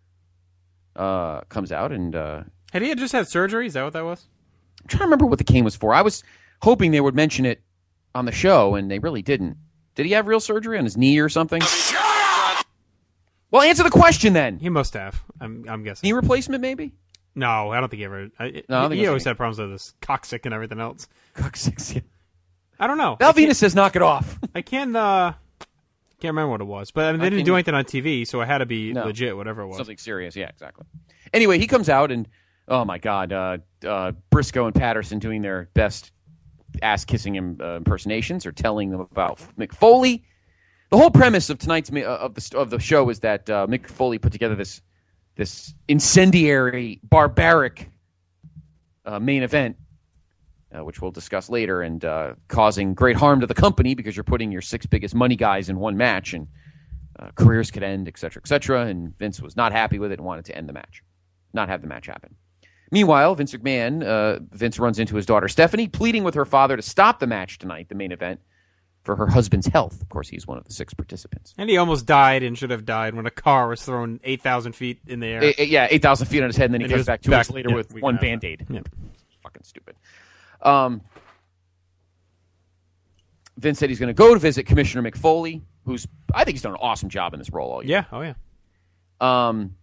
comes out and... Had he just had surgery? Is that what that was? I'm trying to remember what the cane was for. I was hoping they would mention it on the show, and they really didn't. Did he have real surgery on his knee or something? Well, answer the question then. He must have. I'm guessing. Knee replacement, maybe? No, I don't think he ever. He always had problems with his coccyx and everything else. Coccyx, yeah. I don't know. Val Venus says knock it off. I can't remember what it was. But they didn't do anything on TV, so it had to be legit, whatever it was. Something serious, yeah, exactly. Anyway, he comes out and, oh my God, Briscoe and Patterson doing their best ass-kissing impersonations or telling them about Mick Foley. The whole premise of tonight's of the show is that Mick Foley put together this incendiary, barbaric main event, which we'll discuss later, and causing great harm to the company because you're putting your 6 biggest money guys in one match, and careers could end, et cetera, and Vince was not happy with it and wanted to end the match, not have the match happen. Meanwhile, Vince runs into his daughter Stephanie, pleading with her father to stop the match tonight, the main event, for her husband's health. Of course, he's one of the 6 participants. And he almost died and should have died when a car was thrown 8,000 feet in the air. 8,000 feet on his head, and then he comes back 2 weeks later with one Band-Aid. Yeah. Fucking stupid. Vince said he's going to go to visit Commissioner Mick Foley, I think he's done an awesome job in this role all year. Yeah, oh yeah.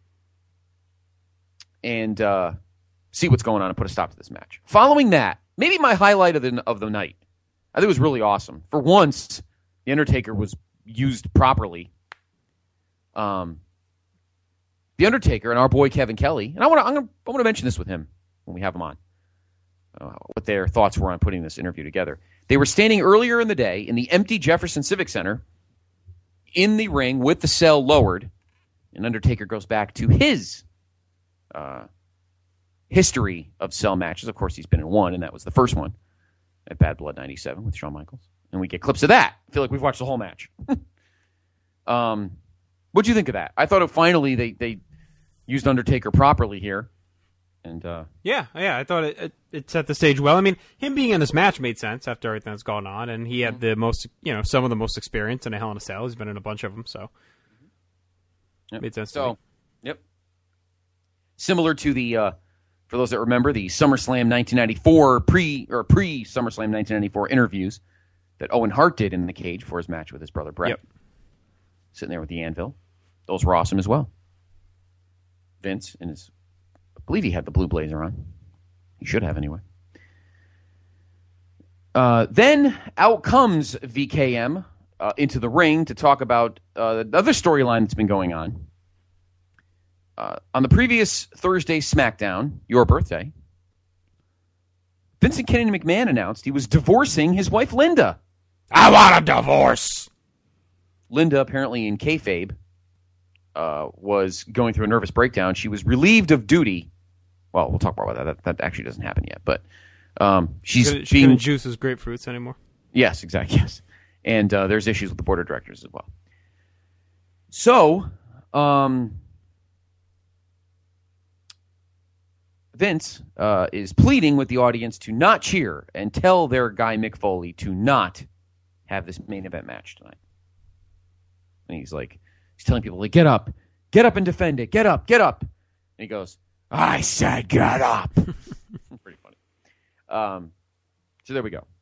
And see what's going on and put a stop to this match. Following that, maybe my highlight of the night, I think it was really awesome. For once, The Undertaker was used properly. The Undertaker and our boy Kevin Kelly, and I want to mention this with him when we have him on, what their thoughts were on putting this interview together. They were standing earlier in the day in the empty Jefferson Civic Center in the ring with the cell lowered, and Undertaker goes back to his history of cell matches. Of course, he's been in one, and that was the first one. at Bad Blood 97 with Shawn Michaels. And we get clips of that. I feel like we've watched the whole match. What'd you think of that? I thought finally they used Undertaker properly here. And yeah, I thought it set the stage well. I mean, him being in this match made sense after everything that's gone on, and he had the most, some of the most experience in a Hell in a Cell. He's been in a bunch of them, so made sense to me. Yep. Similar to the, for those that remember, the SummerSlam 1994 pre-SummerSlam 1994 interviews that Owen Hart did in the cage for his match with his brother Bret. Yep. Sitting there with the anvil. Those were awesome as well. Vince and his... I believe he had the blue blazer on. He should have anyway. Then out comes VKM into the ring to talk about the other storyline that's been going on. On the previous Thursday SmackDown, your birthday, Vincent Kennedy McMahon announced he was divorcing his wife Linda. I want a divorce! Linda, apparently in kayfabe, was going through a nervous breakdown. She was relieved of duty. Well, we'll talk more about that. That actually doesn't happen yet. But she couldn't juice his grapefruits anymore. Yes, exactly. Yes, and there's issues with the board of directors as well. So, Vince is pleading with the audience to not cheer and tell their guy Mick Foley to not have this main event match tonight. And he's telling people, like, get up and defend it. Get up. And he goes, I said get up. Pretty funny. So there we go.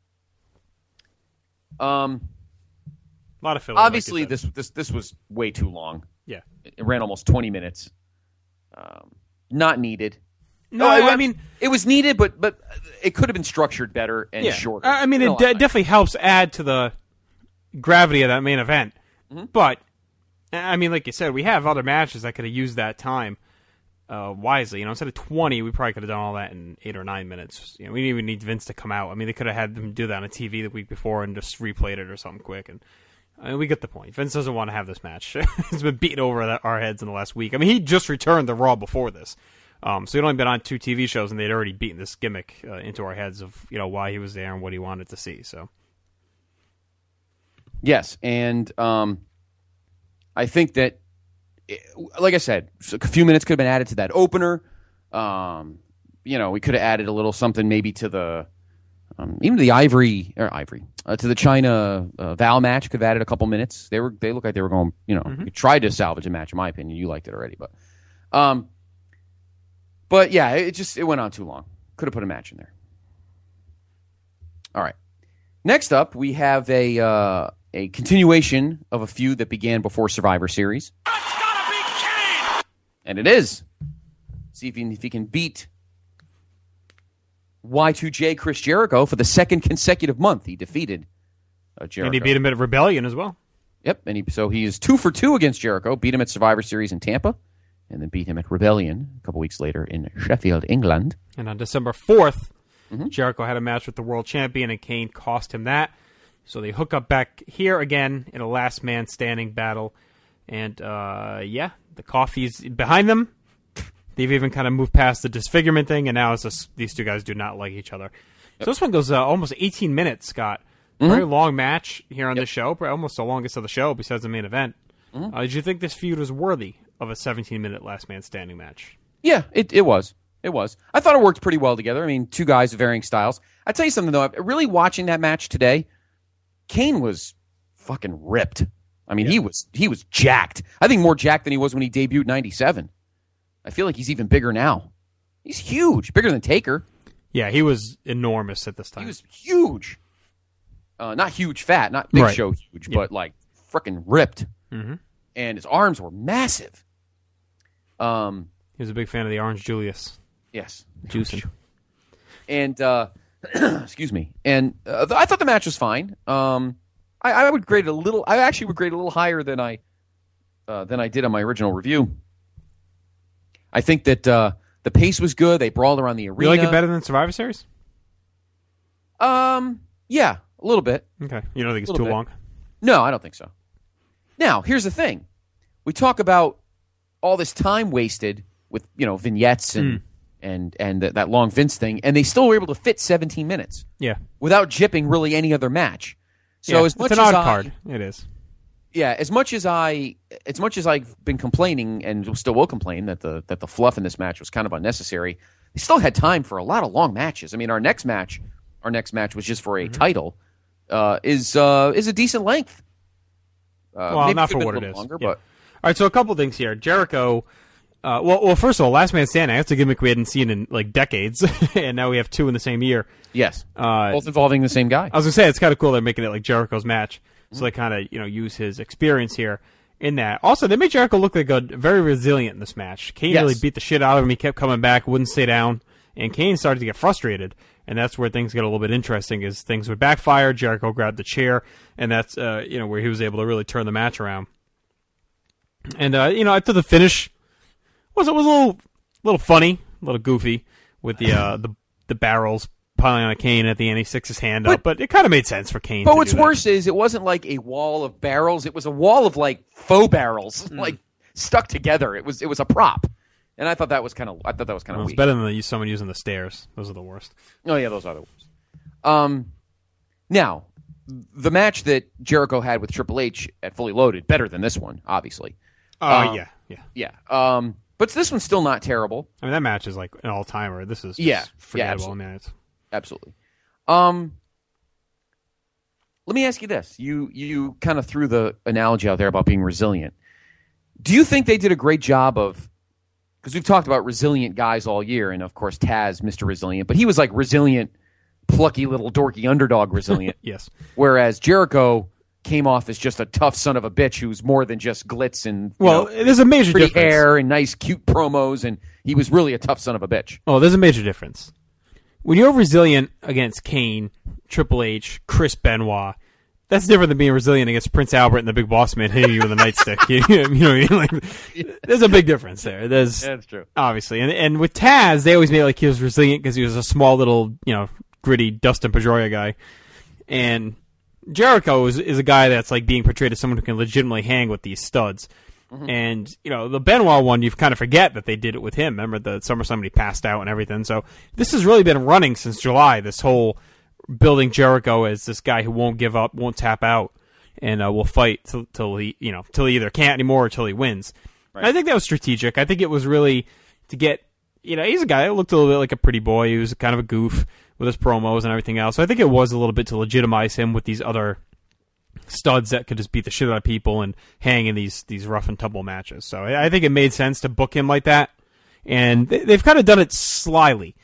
A lot of filler. Obviously, this was way too long. Yeah. It ran almost 20 minutes. Not needed. No, I mean... It was needed, but it could have been structured better and shorter. I mean, it definitely helps add to the gravity of that main event. Mm-hmm. But, I mean, like you said, we have other matches that could have used that time wisely. Instead of 20, we probably could have done all that in 8 or 9 minutes. We didn't even need Vince to come out. I mean, they could have had them do that on TV the week before and just replayed it or something quick. And we get the point. Vince doesn't want to have this match. It's been beaten over our heads in the last week. I mean, he just returned the Raw before this. So he'd only been on 2 TV shows, and they'd already beaten this gimmick into our heads of why he was there and what he wanted to see. So, yes, and I think that, like I said, a few minutes could have been added to that opener. We could have added a little something maybe to the even to the to the China Val match. Could have added a couple minutes. They looked like they were going. We tried to salvage a match. In my opinion, you liked it already, but. But yeah, it went on too long. Could have put a match in there. All right. Next up, we have a continuation of a feud that began before Survivor Series. It's gotta be Kane! And it is. See if he can beat Y2J Chris Jericho for the second consecutive month. He defeated Jericho. And he beat him at Rebellion as well. Yep. And he is 2 for 2 against Jericho. Beat him at Survivor Series in Tampa. And then beat him at Rebellion a couple weeks later in Sheffield, England. And on December 4th, Jericho had a match with the world champion, and Kane cost him that. So they hook up back here again in a last man standing battle. And, the coffee's behind them. They've even kind of moved past the disfigurement thing, and now it's just these two guys do not like each other. Yep. So this one goes almost 18 minutes, Scott. Very long match here on this show, almost the longest of the show besides the main event. Did you think this feud was worthy of a 17-minute last man standing match? Yeah, it was. It was. I thought it worked pretty well together. I mean, two guys of varying styles. I'll tell you something, though. Really watching that match today, Kane was fucking ripped. I mean, he was jacked. I think more jacked than he was when he debuted in 97. I feel like he's even bigger now. He's huge. Bigger than Taker. Yeah, he was enormous at this time. He was huge. Not huge fat, not Big Show huge, but like freaking ripped. Mm-hmm. And his arms were massive. He was a big fan of the Orange Julius. Yes. Juicing. And, excuse me. And I thought the match was fine. I would grade it a little. I actually would grade it a little higher than I did on my original review. I think that the pace was good. They brawled around the arena. You like it better than Survivor Series? Yeah, a little bit. Okay. You don't think it's too long? No, I don't think so. Now, here's the thing. We talk about all this time wasted with, vignettes and and that long Vince thing, and they still were able to fit 17 minutes. Yeah. Without jipping really any other match. So yeah, as much it's an as odd card. It is. Yeah, as much as I've been complaining and still will complain that the fluff in this match was kind of unnecessary, they still had time for a lot of long matches. I mean, our next match was just for a title, is a decent length. Well, not for what it is. Longer, yeah. But all right, so a couple things here. Jericho. Well, first of all, Last Man Standing. That's a gimmick we hadn't seen in like decades, and now we have two in the same year. Yes, both involving the same guy. I was gonna say it's kind of cool they're making it like Jericho's match, so they kind of use his experience here in that. Also, they made Jericho look like very resilient in this match. Kane really beat the shit out of him. He kept coming back, wouldn't stay down, and Kane started to get frustrated. And that's where things get a little bit interesting. Is things would backfire. Jericho grabbed the chair, and that's where he was able to really turn the match around. And I thought the finish was a little funny, a little goofy with the barrels piling on a Kane at the end. He sticks his hand up, but it kind of made sense for Kane. But what's worse is it wasn't like a wall of barrels; it was a wall of like faux barrels, like stuck together. It was a prop, and I thought that was kind of It's weak. better than someone using the stairs. Those are the worst. Oh yeah, those are the worst. Now the match that Jericho had with Triple H at Fully Loaded, better than this one, obviously. Yeah. But this one's still not terrible. I mean, that match is like an all-timer. This is forgettable. Absolutely. I mean, Absolutely. Let me ask you this. You kind of threw the analogy out there about being resilient. Do you think they did a great job of, because we've talked about resilient guys all year, and of course Taz, Mr. Resilient, but he was like resilient, plucky little dorky underdog resilient. Yes. Whereas Jericho came off as just a tough son of a bitch who's more than just glitz and there's a major pretty difference. hair and nice cute promos, and he was really a tough son of a bitch. Oh, there's a major difference. When you're resilient against Kane, Triple H, Chris Benoit, that's different than being resilient against Prince Albert and the Big Boss Man hitting you with a nightstick. You know what I mean? Like, there's a big difference there. That's true. Obviously. And with Taz, they always made it like he was resilient because he was a small little, gritty Dustin Pedroia guy. And Jericho is a guy that's like being portrayed as someone who can legitimately hang with these studs. Mm-hmm. And, the Benoit one, you kind of forget that they did it with him. Remember the SummerSlam he passed out and everything. So this has really been running since July, this whole building Jericho as this guy who won't give up, won't tap out, and will fight till he either can't anymore or till he wins. Right. I think that was strategic. I think it was really to get, he's a guy that looked a little bit like a pretty boy. He was kind of a goof with his promos and everything else. So I think it was a little bit to legitimize him with these other studs that could just beat the shit out of people and hang in these rough and tumble matches. So I think it made sense to book him like that. And they've kind of done it slyly.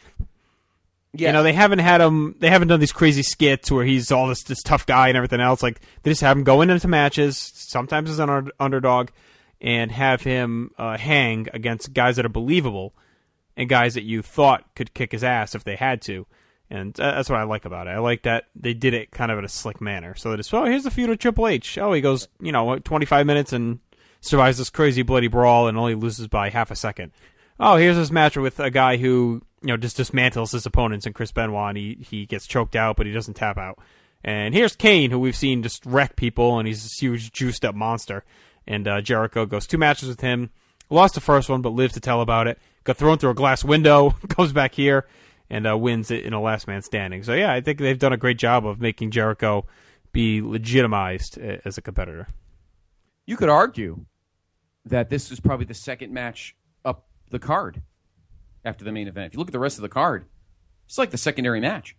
Yeah. They haven't done these crazy skits where he's all this tough guy and everything else. Like, they just have him going into matches, sometimes as an underdog, and have him hang against guys that are believable and guys that you thought could kick his ass if they had to. And that's what I like about it. I like that they did it kind of in a slick manner. So that it's, here's the feud with Triple H. Oh, he goes, 25 minutes and survives this crazy bloody brawl and only loses by half a second. Oh, here's this match with a guy who, just dismantles his opponents in Chris Benoit, and he gets choked out, but he doesn't tap out. And here's Kane, who we've seen just wreck people, and he's this huge, juiced-up monster. And Jericho goes 2 matches with him, lost the first one, but lived to tell about it. Got thrown through a glass window, comes back here, and wins it in a last man standing. So, yeah, I think they've done a great job of making Jericho be legitimized as a competitor. You could argue that this is probably the second match up the card after the main event. If you look at the rest of the card, it's like the secondary match.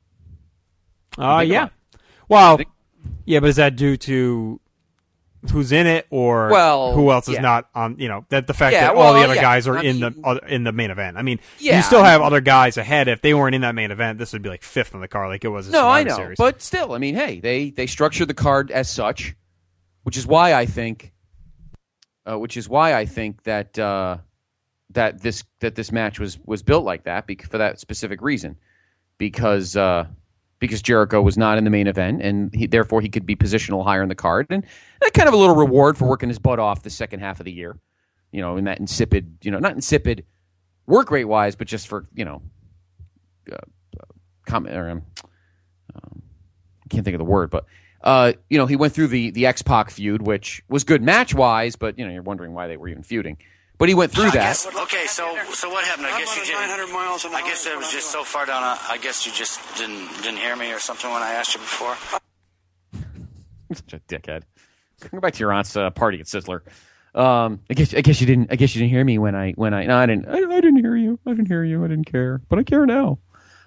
Yeah. Well, yeah, but is that due to who's in it or who else is not on, that the fact that all the other guys are in the main event. I mean, you still have other guys ahead. If they weren't in that main event, this would be like 5th on the card like it was in Survivor Series. But still, I mean, hey, they structured the card as such, which is why I think that that this match was built like that for that specific reason, because Jericho was not in the main event, and therefore he could be positional higher in the card, and that kind of a little reward for working his butt off the second half of the year, in that insipid, not insipid work rate wise, but just for comment or I can't think of the word, but he went through the X-Pac feud, which was good match wise, but you're wondering why they were even feuding. But he went through that. Okay, so what happened? I guess you didn't. 900 miles an hour. I guess it was just so far down. I guess you just didn't hear me or something when I asked you before. Such a dickhead. Go back to your aunt's party at Sizzler. I guess you didn't hear me when I. No, I didn't hear you. I didn't hear you. I didn't care, but I care now.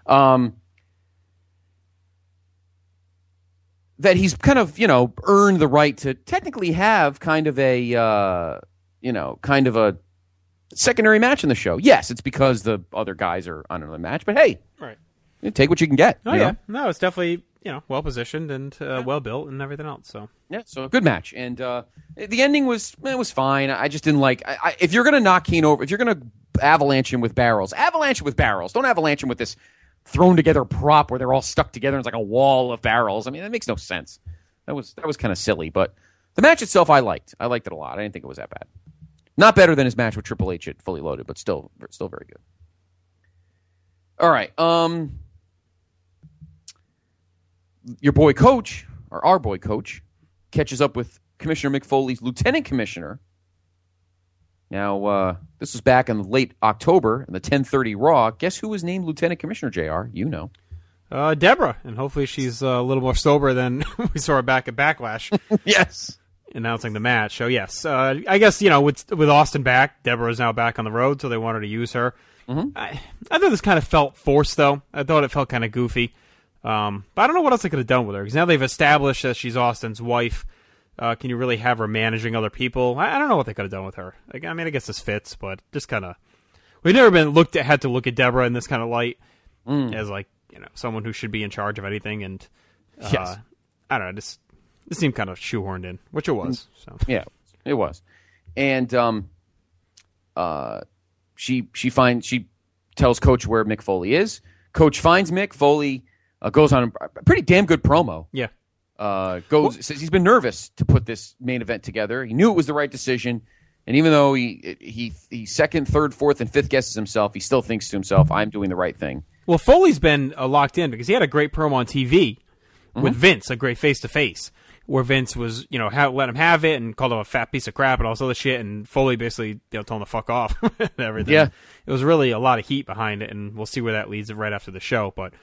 That he's kind of earned the right to technically have kind of a secondary match in the show. Yes, it's because the other guys are on another match, but hey, right, take what you can get. Oh yeah, no, it's definitely well positioned and well built and everything else. So yeah, so a good match, and the ending was fine. I just didn't like. If you're gonna knock Kane over, if you're gonna avalanche him with barrels. Don't avalanche him with this thrown together prop where they're all stuck together and it's like a wall of barrels. I mean, that makes no sense. That was kind of silly, but the match itself I liked. I liked it a lot. I didn't think it was that bad. Not better than his match with Triple H at Fully Loaded, but still very good. All right. Your boy Coach, or our boy Coach, catches up with Commissioner Mick Foley's Lieutenant Commissioner. Now, this was back in late October in the 10:30 Raw. Guess who was named Lieutenant Commissioner, JR? You know. Deborah, and hopefully she's a little more sober than we saw her back at Backlash. Yes. Announcing the match. So, yes, I guess, with Austin back, Deborah is now back on the road, so they wanted to use her. Mm-hmm. I thought this kind of felt forced, though. I thought it felt kind of goofy. But I don't know what else they could have done with her, because now they've established that she's Austin's wife. Can you really have her managing other people? I don't know what they could have done with her. I mean, I guess this fits, but just kind of... We've never had to look at Deborah in this kind of light as, someone who should be in charge of anything, and... yes. I don't know, this seemed kind of shoehorned in, which it was. So. Yeah, it was. And she tells Coach where Mick Foley is. Coach finds Mick. Foley goes on a pretty damn good promo. Yeah. Says he's been nervous to put this main event together. He knew it was the right decision, and even though he second, third, fourth, and fifth guesses himself, he still thinks to himself, "I'm doing the right thing." Well, Foley's been locked in because he had a great promo on TV with Vince, a great face-to-face, where Vince was, let him have it and called him a fat piece of crap and all this other shit, and Foley basically told him to fuck off and everything. Yeah. It was really a lot of heat behind it, and we'll see where that leads right after the show. But,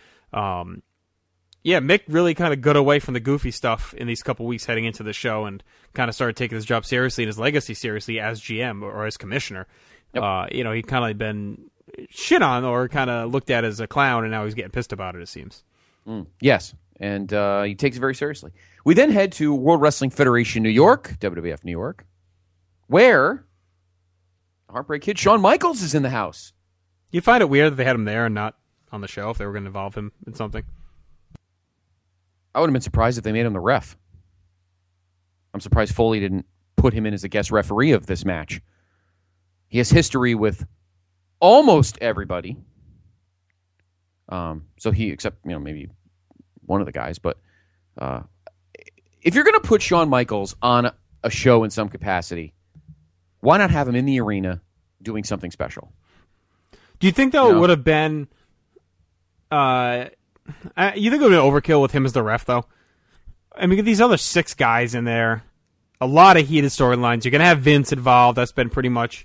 Mick really kind of got away from the goofy stuff in these couple weeks heading into the show and kind of started taking his job seriously and his legacy seriously as GM or as commissioner. Yep. He kind of been shit on or kind of looked at as a clown, and now he's getting pissed about it seems. Yes, and he takes it very seriously. We then head to World Wrestling Federation New York, WWF New York, where Heartbreak Kid Shawn Michaels is in the house. You find it weird that they had him there and not on the show if they were going to involve him in something? I would have been surprised if they made him the ref. I'm surprised Foley didn't put him in as a guest referee of this match. He has history with almost everybody. So he, except, maybe one of the guys, but if you're going to put Shawn Michaels on a show in some capacity, why not have him in the arena doing something special? Do you think, though, it would have been... you think it would have been overkill with him as the ref, though? I mean, these other 6 guys in there, a lot of heated storylines. You're going to have Vince involved. That's been pretty much,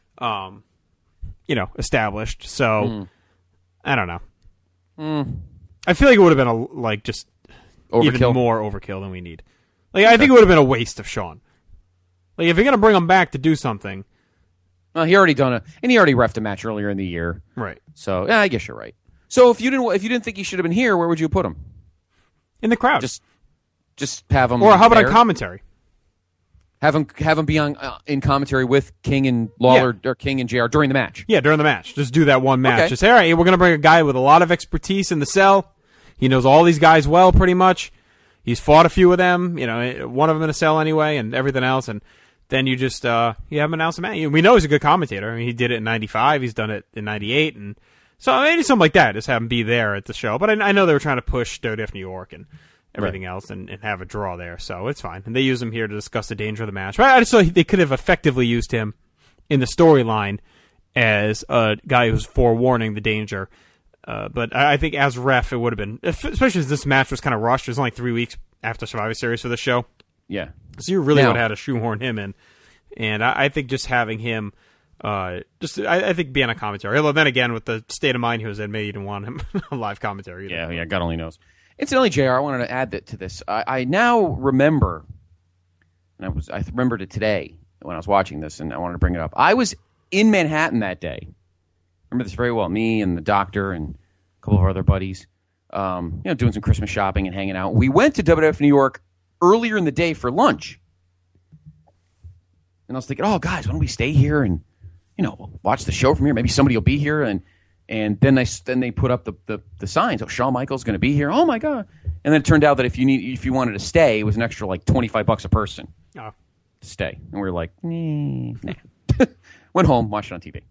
established. So, I don't know. I feel like it would have been just overkill. Even more overkill than we need. I think it would have been a waste of Shawn. If you're going to bring him back to do something. Well, he already reffed a match earlier in the year. Right. So, I guess you're right. So if you didn't think he should have been here, where would you put him? In the crowd. Just have him. Or how about on commentary? Have him be on in commentary with King and Lawler or King and JR during the match. Yeah, during the match. Just do that one match. Okay. Just say, all right, we're going to bring a guy with a lot of expertise in the cell. He knows all these guys well, pretty much. He's fought a few of them. One of them in a cell anyway, and everything else. And then you just you have him announce a match. We know he's a good commentator. I mean, he did it in '95. He's done it in '98, and so maybe something like that. Just have him be there at the show. But I know they were trying to push WWF New York and everything else and have a draw there, so it's fine. And they use him here to discuss the danger of the match. But I just thought they could have effectively used him in the storyline as a guy who's forewarning the danger. But I think as ref, it would have been, especially as this match was kind of rushed. It was only 3 weeks after Survivor Series for the show. Yeah. So you really would have had to shoehorn him in. And I think just having him I think being on commentary. Although then again, with the state of mind he was in, maybe you didn't want him on live commentary either. Yeah, God only knows. Incidentally, JR, I wanted to add that to this. I now remember, and I remembered it today when I was watching this, and I wanted to bring it up. I was in Manhattan that day. I remember this very well. Me and the doctor and a couple of our other buddies, doing some Christmas shopping and hanging out. We went to WWF New York earlier in the day for lunch. And I was thinking, oh, guys, why don't we stay here and, watch the show from here? Maybe somebody will be here. And then they put up the signs. Oh, Shawn Michaels going to be here. Oh, my God. And then it turned out that if you wanted to stay, it was an extra like $25 a person to stay. And we were like, nah. Went home, watched it on TV.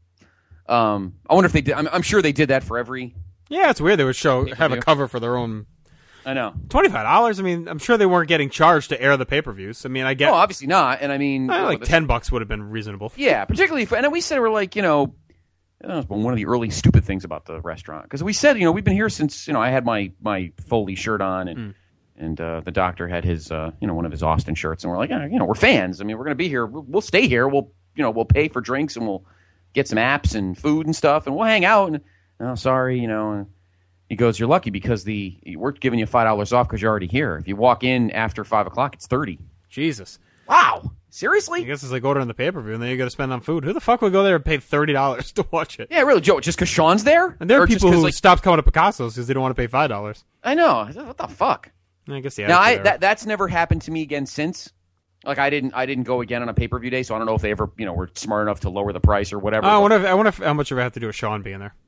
I wonder if they did. I'm sure they did that for every. Yeah, it's weird. They would have a cover for their own. I know. $25. I mean, I'm sure they weren't getting charged to air the pay-per-views. I mean, I get. Oh, obviously not. And I mean, like $10 would have been reasonable. Yeah, particularly. And we said we're like, that was one of the early stupid things about the restaurant, because we said, we've been here since I had my Foley shirt on, and the doctor had his one of his Austin shirts, and we're like, we're fans. I mean, we're going to be here. We'll stay here. We'll pay for drinks, and we'll get some apps and food and stuff, and we'll hang out. And sorry, And he goes, you're lucky because we're giving you $5 off because you're already here. If you walk in after 5 o'clock, it's $30. Jesus. Wow. Seriously? I guess it's like ordering the pay-per-view, and then you got to spend on food. Who the fuck would go there and pay $30 to watch it? Yeah, really, Joe. Just because Sean's there? And there are people who stopped coming to Picasso's because they don't want to pay $5. I know. What the fuck? I guess that's never happened to me again since. Like I didn't go again on a pay-per-view day, so I don't know if they ever were smart enough to lower the price or whatever. I wonder how much of it had to do with Sean being there.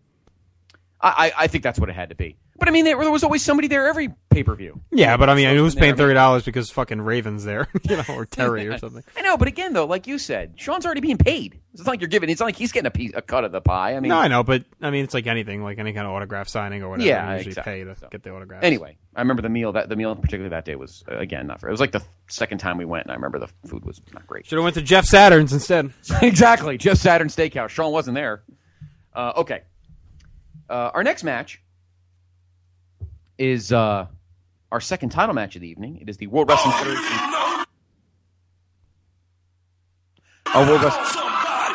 I think that's what it had to be. But I mean, there was always somebody there every pay-per-view. Yeah, but I mean, who's paying $30 because fucking Raven's there, or Terry or something? I know, but again, though, like you said, Sean's already being paid. It's not like you're giving. It's not like he's getting a cut of the pie. I mean, no, I know, but I mean, it's like anything, like any kind of autograph signing or whatever. Yeah, you usually exactly. pay to get the autograph. Anyway, I remember the meal particularly that day was again not. It was like the second time we went, and I remember the food was not great. Should have went to Jeff Saturn's instead. Exactly, Jeff Saturn Steakhouse. Sean wasn't there. Okay, our next match is our second title match of the evening. It is the World Wrestling Federation. Our World Wrestling.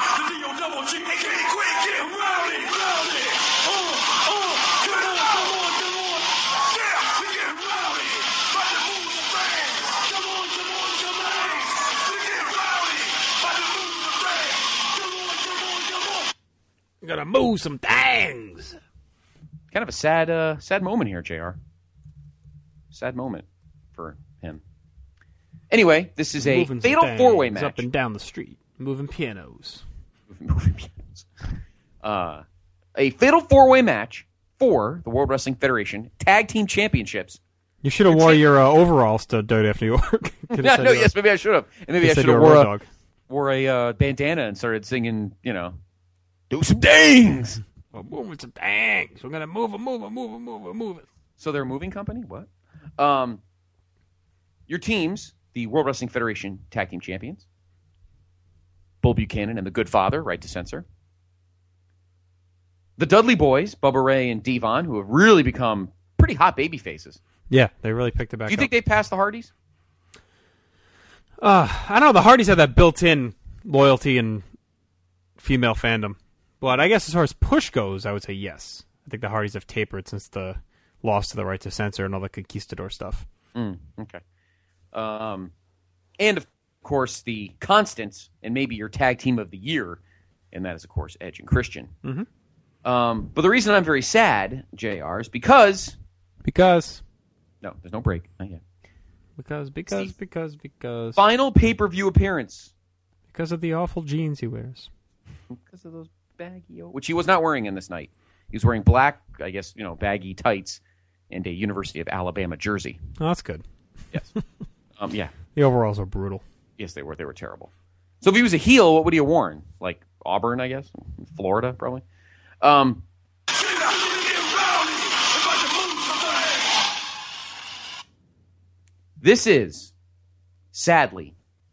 Gotta move some things. Kind of a sad moment here, JR. Sad moment for him. Anyway, this is a fatal four-way match. Up and down the street, moving pianos. Moving pianos. A fatal four-way match for the World Wrestling Federation Tag Team Championships. You should have wore your overalls to WWF New York. Yes, maybe I should have. And maybe I should have wore a bandana and started singing, do some things. We're moving some things. We're going to move it. So they're a moving company? What? Your teams, the World Wrestling Federation Tag Team Champions, Bull Buchanan and the Good Father, Right to Censor. The Dudley Boys, Bubba Ray and Devon, who have really become pretty hot baby faces. Yeah, they really picked it back up. Do you think they passed the Hardys? I don't know. The Hardys have that built-in loyalty and female fandom. But I guess as far as push goes, I would say yes. I think the Hardys have tapered since the loss to the Right to Censor and all the Conquistador stuff. Okay. And, of course, the constants and maybe your tag team of the year, and that is, of course, Edge and Christian. Mm-hmm. But the reason I'm very sad, JR, is because... No, there's no break. Not yet. Because... Final pay-per-view appearance. Because of the awful jeans he wears. Because of those baggy... Which he was not wearing in this night. He was wearing black, I guess, baggy tights and a University of Alabama jersey. Oh, that's good. Yes. Yeah. The overalls are brutal. Yes, they were. They were terrible. So if he was a heel, what would he have worn? Like Auburn, I guess? Florida, probably. This is, sadly,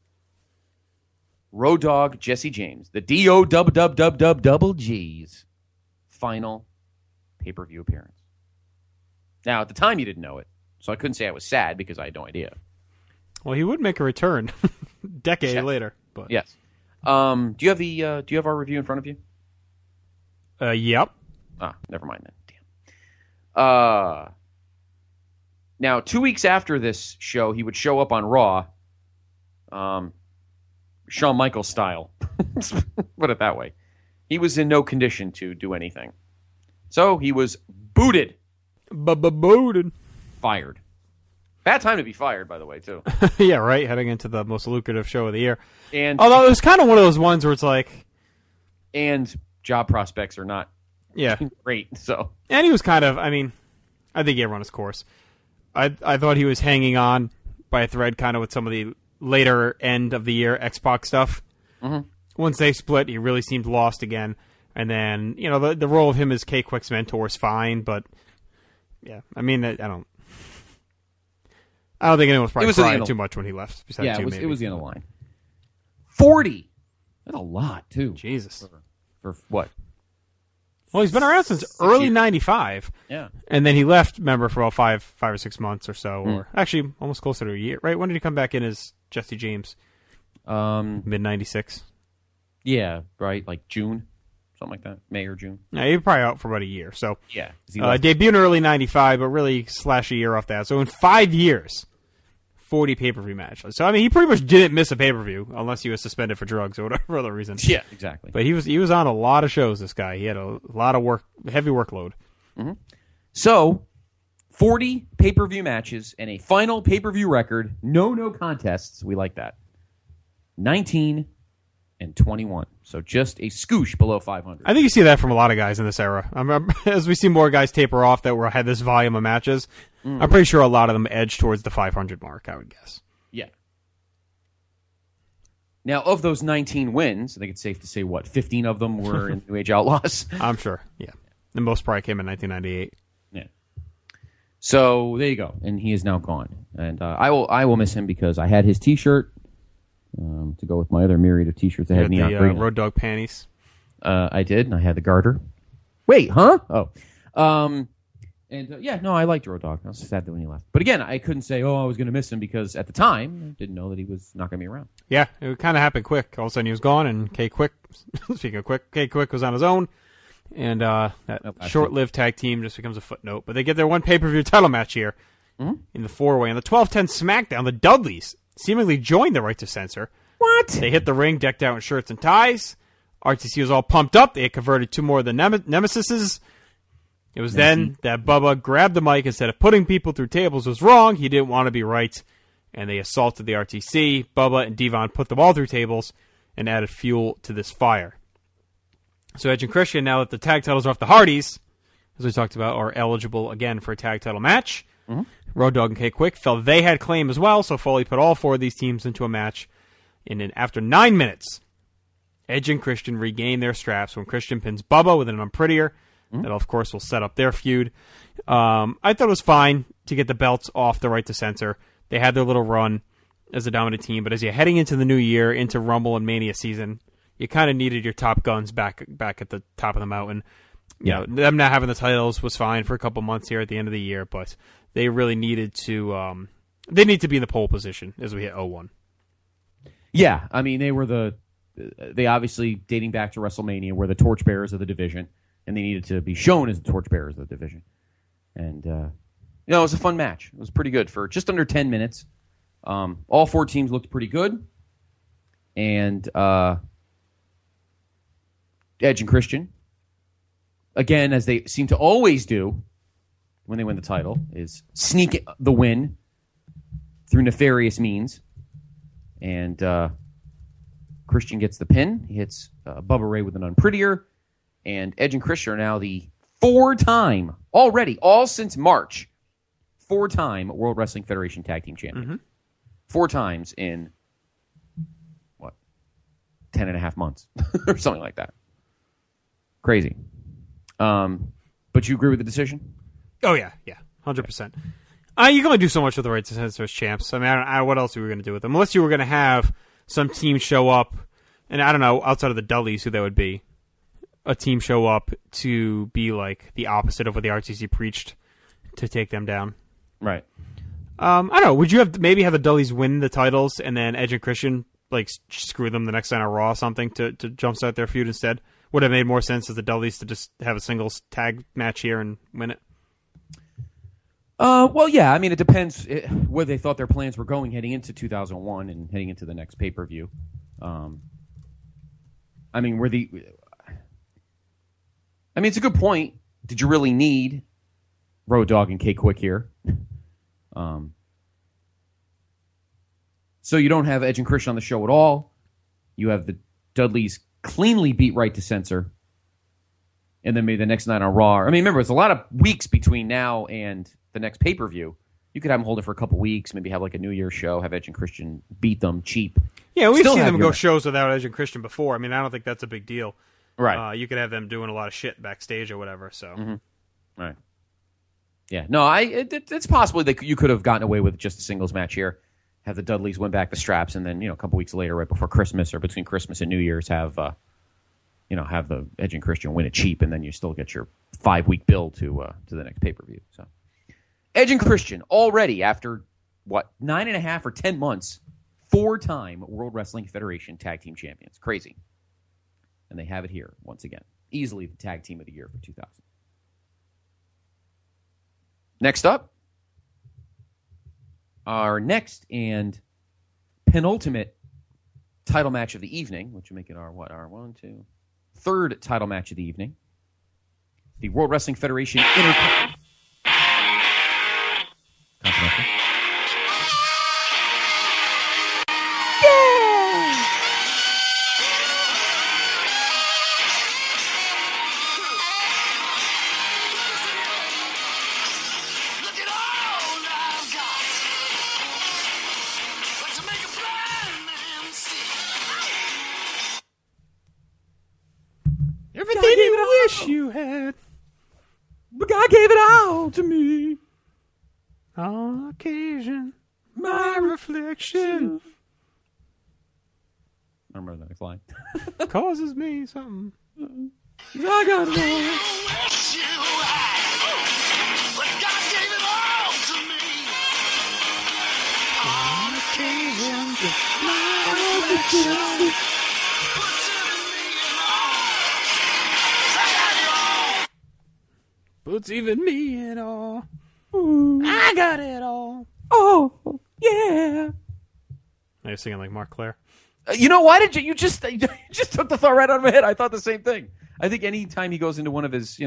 Road Dogg Jesse James, the double G's final pay-per-view appearance. Now, at the time, you didn't know it, so I couldn't say I was sad because I had no idea. Well, he would make a return decade later. But. Yes. Do you have our review in front of you? Yep. Ah, never mind then. Damn. Now, 2 weeks after this show, he would show up on Raw, Shawn Michaels style. Put it that way. He was in no condition to do anything. So he was booted. Booted. Fired. Bad time to be fired, by the way, too. Yeah, right? Heading into the most lucrative show of the year. And although it was kind of one of those ones where it's like... And job prospects are not great, so... And he was kind of, I think he had run his course. I thought he was hanging on by a thread kind of with some of the later end of the year X-Pac stuff. Mm-hmm. Once they split, he really seemed lost again. And then, the role of him as K-Quick's mentor is fine, but yeah, I don't think anyone was probably crying too much when he left. Yeah, it was the end of the line. 40! That's a lot, too. Jesus. For what? Well, he's been around since early 95. Yeah. And then he left, remember, for about 5 or 6 months or so. Or actually, almost closer to a year. Right? When did he come back in as Jesse James? Mid-96. Yeah, right. Like June. Something like that. May or June. Yeah, he was probably out for about a year. So yeah. Debuted in early 95, but really slash a year off that. So in 5 years, 40 pay-per-view matches. So, he pretty much didn't miss a pay-per-view unless he was suspended for drugs or whatever other reason. Yeah, exactly. But he was on a lot of shows, this guy. He had a lot of work, heavy workload. Mm-hmm. So, 40 pay-per-view matches and a final pay-per-view record. No contests. We like that. 19 and 21. So just a scoosh below 500. I think you see that from a lot of guys in this era. As we see more guys taper off that had this volume of matches, I'm pretty sure a lot of them edge towards the 500 mark, I would guess. Yeah. Now, of those 19 wins, I think it's safe to say, 15 of them were in New Age Outlaws? I'm sure, yeah. The most probably came in 1998. Yeah. So, there you go. And he is now gone. And I will miss him because I had his T-shirt to go with my other myriad of T-shirts. I had the Road Dogg panties. I did, and I had the garter. Wait, huh? Oh. I liked Road Dogg. I was sad that when he left. But again, I couldn't say, I was going to miss him because at the time, I didn't know that he was not going to be around. Yeah, it kind of happened quick. All of a sudden he was gone, and K-Quick, speaking of Quick, K-Quick was on his own, and that short-lived tag team just becomes a footnote. But they get their one pay-per-view title match here in the 4-way. On the 12-10 SmackDown, the Dudleys seemingly joined the Right to Censor. What? They hit the ring, decked out in shirts and ties. RTC was all pumped up. They had converted 2 more of the Nemesises. It was then that Bubba grabbed the mic and said if putting people through tables was wrong, he didn't want to be right. And they assaulted the RTC. Bubba and Devon put them all through tables and added fuel to this fire. So Edge and Christian, now that the tag titles are off the Hardys, as we talked about, are eligible again for a tag title match. Mm-hmm. Road Dogg and K-Quick felt they had claim as well, so Foley put all 4 of these teams into a match. And then after 9 minutes, Edge and Christian regain their straps when Christian pins Bubba with an unprettier. That, of course, will set up their feud. I thought it was fine to get the belts off the Right to Censor. They had their little run as a dominant team, but as you're heading into the new year, into Rumble and Mania season, you kind of needed your top guns back at the top of the mountain. Them not having the titles was fine for a couple months here at the end of the year, but they really needed to they need to be in the pole position as we hit 01. Yeah, they obviously, dating back to WrestleMania, were the torchbearers of the division, and they needed to be shown as the torchbearers of the division. And, it was a fun match. It was pretty good for just under 10 minutes. All 4 teams looked pretty good. And Edge and Christian, again, as they seem to always do when they win the title, is sneak the win through nefarious means. And Christian gets the pin. He hits Bubba Ray with an unprettier. And Edge and Christian are now the 4-time, already, all since March, 4-time World Wrestling Federation Tag Team Champions. Mm-hmm. 4 times in, 10.5 months or something like that. Crazy. But you agree with the decision? Oh, yeah, 100%. You can only do so much with the Right to Censor as champs. I don't know what else we were going to do with them. Unless you were going to have some team show up, and I don't know, outside of the Dudleys, who that would be, a team show up to be like the opposite of what the RTC preached to take them down. Right. I don't know. Would you have maybe have the Dudleys win the titles and then Edge and Christian like screw them the next night on Raw or something to jumpstart their feud instead? Would have made more sense as the Dudleys to just have a singles tag match here and win it. Well, yeah. I mean, it depends where they thought their plans were going heading into 2001 and heading into the next pay-per-view. I mean, it's a good point. Did you really need Road Dogg and K-Quick here? So you don't have Edge and Christian on the show at all. You have the Dudleys cleanly beat Right to Censor. And then maybe the next night on Raw. I mean, remember, it's a lot of weeks between now and the next pay-per-view. You could have them hold it for a couple weeks, maybe have like a New Year's show, have Edge and Christian beat them cheap. Yeah, we've seen them go shows without Edge and Christian before. I mean, I don't think that's a big deal. Right. You could have them doing a lot of shit backstage or whatever. So. Mm-hmm. Right. Yeah. No, it's possible that you could have gotten away with just a singles match here. Have the Dudleys win back the straps, and then a couple weeks later, right before Christmas or between Christmas and New Year's, have the Edge and Christian win it cheap, and then you still get your 5-week bill to the next pay-per-view. So, Edge and Christian already after 9.5 or 10 months, 4-time World Wrestling Federation Tag Team Champions. Crazy, and they have it here once again, easily the Tag Team of the Year for 2000. Next up. Our next and penultimate title match of the evening, which will make it our third title match of the evening. The World Wrestling Federation Intercontinental. Everything you wish you had. But God gave it all to me. On occasion, my reflection. I remember the next line. Causes me something. I got it all. But God gave it all to me. On occasion, my reflection. Puts even me in awe. I got it all. Oh, yeah. Now you're singing like Mark Claire. Why did you just took the thought right out of my head. I thought the same thing. I think any time he goes into one of his,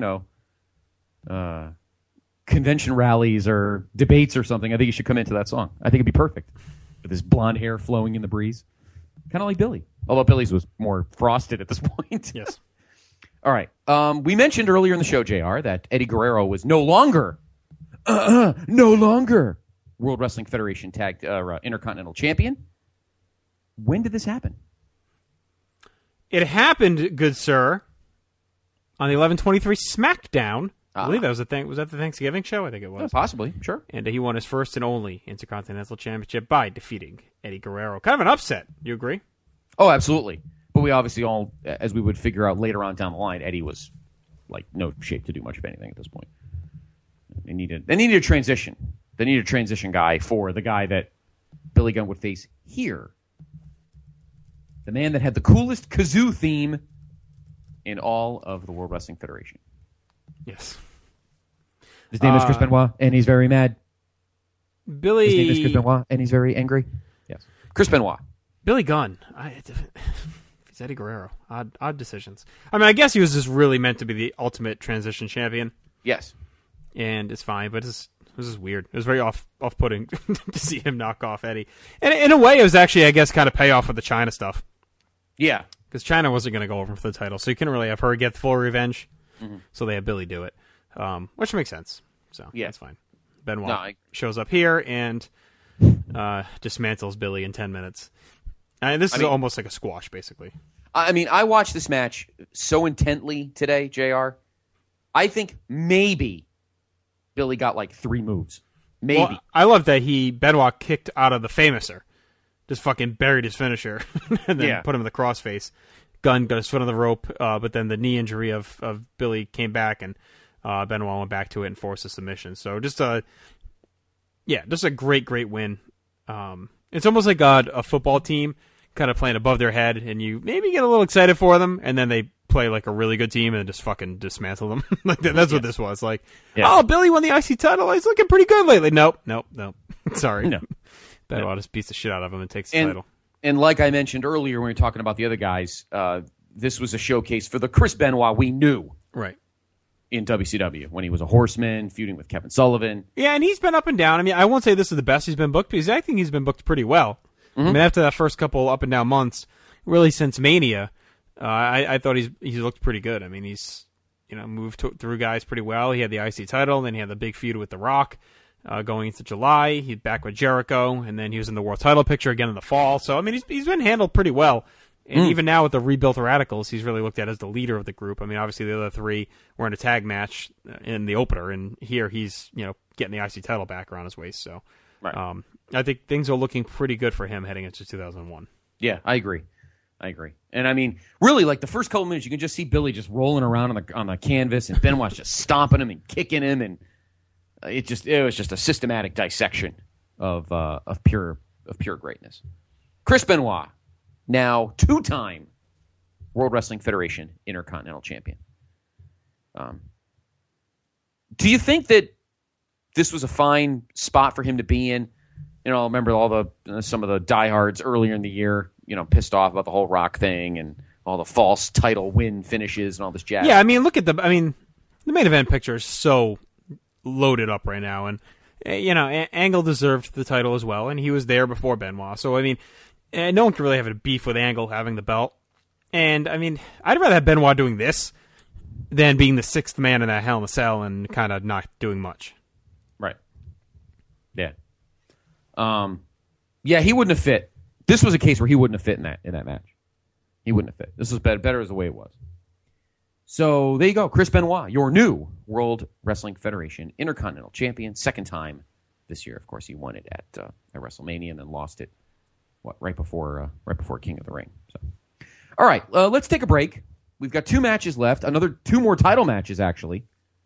convention rallies or debates or something, I think he should come into that song. I think it'd be perfect. With his blonde hair flowing in the breeze. Kind of like Billy. Although Billy's was more frosted at this point. Yes. All right. We mentioned earlier in the show, JR, that Eddie Guerrero was no longer World Wrestling Federation Intercontinental Champion. When did this happen? It happened, good sir, on the 11/23 SmackDown. I believe that was the thing. Was that the Thanksgiving show? I think it was. Possibly, sure. And he won his first and only Intercontinental Championship by defeating Eddie Guerrero. Kind of an upset. You agree? Oh, absolutely. But we obviously all, as we would figure out later on down the line, Eddie was like no shape to do much of anything at this point. They needed a transition. They needed a transition guy for the guy that Billy Gunn would face here. The man that had the coolest kazoo theme in all of the World Wrestling Federation. Yes. His name is Chris Benoit, and he's very mad. His name is Chris Benoit, and he's very angry. Yes. Chris Benoit. Billy Gunn. It's Eddie Guerrero. Odd decisions. I mean, I guess he was just really meant to be the ultimate transition champion. Yes. And it's fine, but it was just weird. It was very off-putting to see him knock off Eddie. And in a way, it was actually, I guess, kind of payoff with the China stuff. Yeah. Because China wasn't going to go over for the title, so you couldn't really have her get full revenge. Mm-hmm. So they had Billy do it, which makes sense. So yeah, that's fine. Benoit shows up here and dismantles Billy in 10 minutes. This is almost like a squash, basically. I mean, I watched this match so intently today, JR. I think maybe Billy got like 3 moves. Maybe. Well, I love that Benoit kicked out of the Famouser. Just fucking buried his finisher and then put him in the crossface. Gunn got his foot on the rope, but then the knee injury of Billy came back, and Benoit went back to it and forced a submission. So just a great win. It's almost like a football team kind of playing above their head, and you maybe get a little excited for them, and then they play like a really good team and just fucking dismantle them. Like that's what this was. Like, oh, Billy won the IC title. He's looking pretty good lately. Nope. Sorry. No. Benoit just beats the shit out of him and takes the title. And like I mentioned earlier when we were talking about the other guys, this was a showcase for the Chris Benoit we knew. Right. In WCW when he was a horseman, feuding with Kevin Sullivan. Yeah, and he's been up and down. I mean, I won't say this is the best he's been booked, because I think he's been booked pretty well. I mean, after that first couple up and down months, really since Mania, I thought he's looked pretty good. I mean, he's moved through guys pretty well. He had the IC title, then he had the big feud with The Rock going into July. He's back with Jericho, and then he was in the world title picture again in the fall. So I mean, he's been handled pretty well. And even now with the rebuilt Radicals, he's really looked at as the leader of the group. I mean, obviously the other three were in a tag match in the opener, and here he's getting the IC title back around his waist. So I think things are looking pretty good for him heading into 2001. Yeah, I agree. And I mean, really, like the first couple minutes, you can just see Billy just rolling around on the canvas, and Benoit's just stomping him and kicking him, and it was just a systematic dissection of pure greatness. Chris Benoit. Now, 2-time World Wrestling Federation Intercontinental Champion. Do you think that this was a fine spot for him to be in? I remember some of the diehards earlier in the year, pissed off about the whole Rock thing and all the false title win finishes and all this jazz. Yeah, I mean, the main event picture is so loaded up right now, and Angle deserved the title as well, and he was there before Benoit. So I mean. And no one can really have a beef with Angle having the belt. And, I mean, I'd rather have Benoit doing this than being the sixth man in that Hell in a Cell and kind of not doing much. Right. Yeah. Yeah, he wouldn't have fit. This was a case where he wouldn't have fit in that match. He wouldn't have fit. This was better as the way it was. So, there you go. Chris Benoit, your new World Wrestling Federation Intercontinental Champion. Second time this year. Of course, he won it at WrestleMania and then lost it. Right before King of the Ring. So, all right, let's take a break. We've got 2 matches left. 2 more title matches, actually.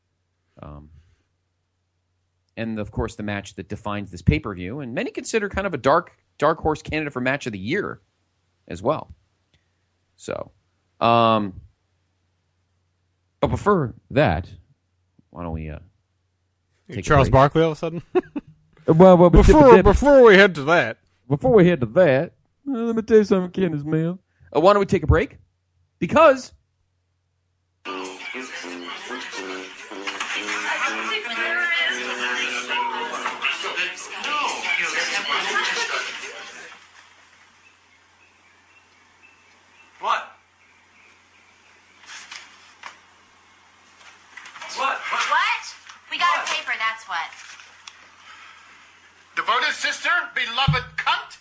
And of course, the match that defines this pay-per-view, and many consider kind of a dark horse candidate for match of the year as well. So, but before that, why don't we take Charles Barkley all of a sudden? well, before we head to that. Before we head to that, let me tell you something, Candace, man. Why don't we take a break? Because... What? We got a paper, that's what. Devoted sister, beloved cunt.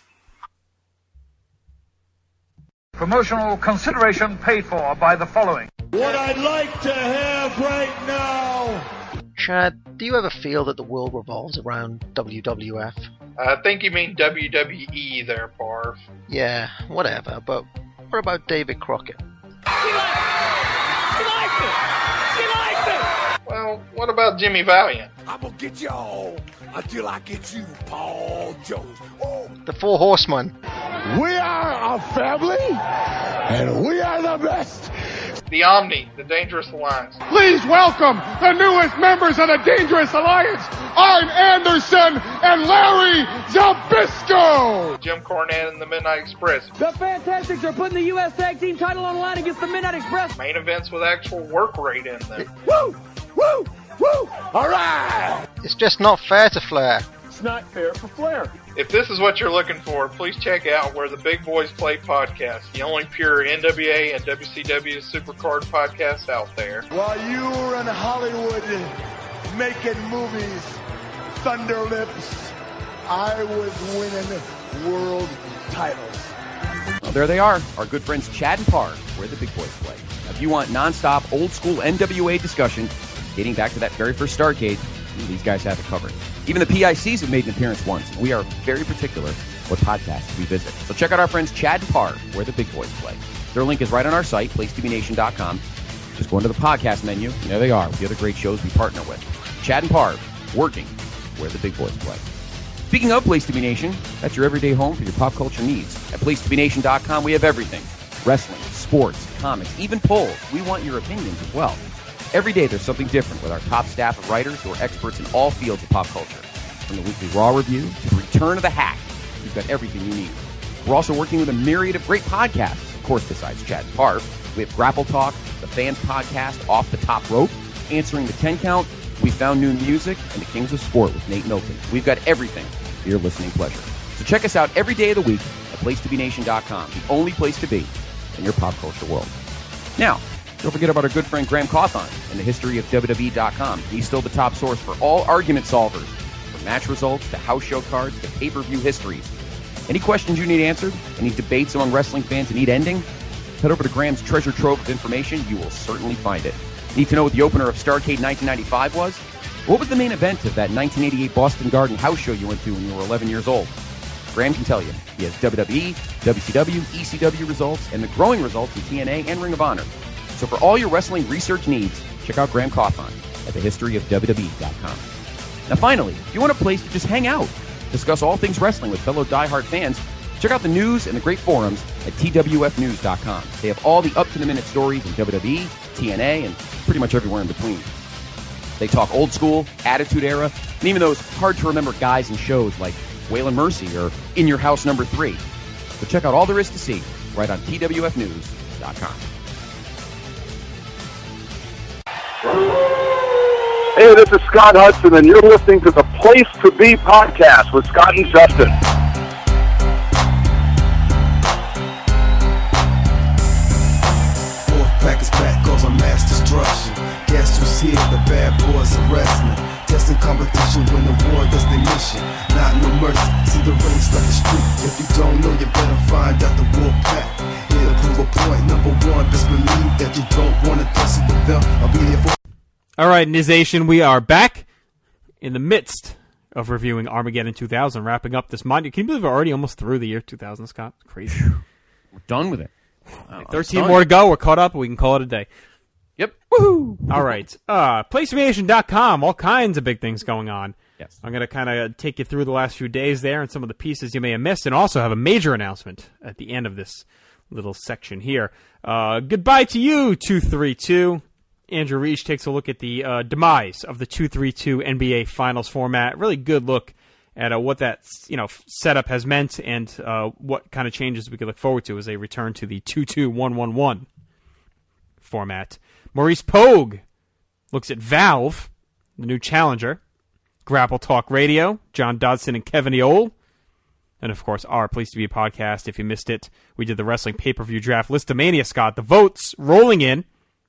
Promotional consideration paid for by the following. What I'd like to have right now. Chad, do you ever feel that the world revolves around WWF? I think you mean WWE there, Barf. Yeah, whatever, but what about David Crockett? She likes it! Well, what about Jimmy Valiant? I'm gonna get y'all until I get you, Paul Jones. Ooh. The Four Horsemen. We are a family, and we are the best. The Omni, the Dangerous Alliance. Please welcome the newest members of the Dangerous Alliance. I'm Anderson and Larry Zbyszko. Jim Cornette and the Midnight Express. The Fantastics are putting the U.S. Tag Team title on the line against the Midnight Express. Main events with actual work rate in them. Woo! Woo! Woo! All right! It's just not fair to Flair. It's not fair for Flair. If this is what you're looking for, please check out Where the Big Boys Play podcast, the only pure NWA and WCW supercard podcast out there. While you were in Hollywood making movies, Thunder Lips, I was winning world titles. Well, there they are, our good friends Chad and Parr, Where the Big Boys Play. Now, if you want nonstop, old-school NWA discussion, dating back to that very first Starrcade, these guys have it covered. Even the PICs have made an appearance once. We are very particular what podcasts we visit. So check out our friends Chad and Parr, Where the Big Boys Play. Their link is right on our site, PlaceTVNation.com. Just go into the podcast menu, and there they are, with the other great shows we partner with. Chad and Parr, working Where the Big Boys Play. Speaking of Place to Be Nation, that's your everyday home for your pop culture needs. At PlaceToBeNation.com, we have everything. Wrestling, sports, comics, even polls. We want your opinions as well. Every day there's something different with our top staff of writers who are experts in all fields of pop culture. From the weekly Raw review to the return of the hack, we've got everything you need. We're also working with a myriad of great podcasts. Of course, besides Chad and Parv, we have Grapple Talk, the Fans Podcast, Off the Top Rope, Answering the 10 Count, We Found New Music, and the Kings of Sport with Nate Milton. We've got everything for your listening pleasure. So check us out every day of the week at PlaceToBeNation.com, the only place to be in your pop culture world. Now, don't forget about our good friend Graham Cawthon and the history of WWE.com. He's still the top source for all argument solvers, from match results to house show cards to pay-per-view histories. Any questions you need answered, any debates among wrestling fans that need ending, head over to Graham's treasure trove of information. You will certainly find it. Need to know what the opener of Starrcade 1995 was? What was the main event of that 1988 Boston Garden house show you went to when you were 11 years old? Graham can tell you. He has WWE, WCW, ECW results, and the growing results in TNA and Ring of Honor. So for all your wrestling research needs, check out Graham Cawthon at thehistoryofwwe.com. Now finally, if you want a place to just hang out, discuss all things wrestling with fellow diehard fans, check out the news and the great forums at twfnews.com. They have all the up-to-the-minute stories in WWE, TNA, and pretty much everywhere in between. They talk old school, Attitude Era, and even those hard-to-remember guys and shows like Waylon Mercy or In Your House Number 3. So check out all there is to see right on twfnews.com. Hey, this is Scott Hudson, and you're listening to the Place to Be podcast with Scott and Justin. Fourth pack is back, cause I'm mass destruction. Guess who's here? The bad boys of wrestling. Testing competition when the war does their mission. Not no mercy, see the rings like the street. If you don't know, you better find out the wolf pack. Here to prove a point, number one, best believe that you don't want to tussle with them. I'll be there for. All right, Nization, we are back in the midst of reviewing Armageddon 2000, wrapping up this month. Can you believe we're already almost through the year 2000, Scott? Crazy. We're done with it. 13 more to go. We're caught up. We can call it a day. Yep. Woohoo! All right. PlaceToBeNation.com. All kinds of big things going on. Yes. I'm going to kind of take you through the last few days there and some of the pieces you may have missed, and also have a major announcement at the end of this little section here. Goodbye to you, 232. Andrew Reich takes a look at the demise of the 232 NBA Finals format. Really good look at what that setup has meant and what kind of changes we could look forward to as they return to the 2-2-1-1-1 format. Maurice Pogue looks at Valve, the new challenger, Grapple Talk Radio, John Dodson and Kevin Eole, and of course our Place to Be podcast. If you missed it, we did the wrestling pay-per-view draft Listomania, Scott. The votes rolling in.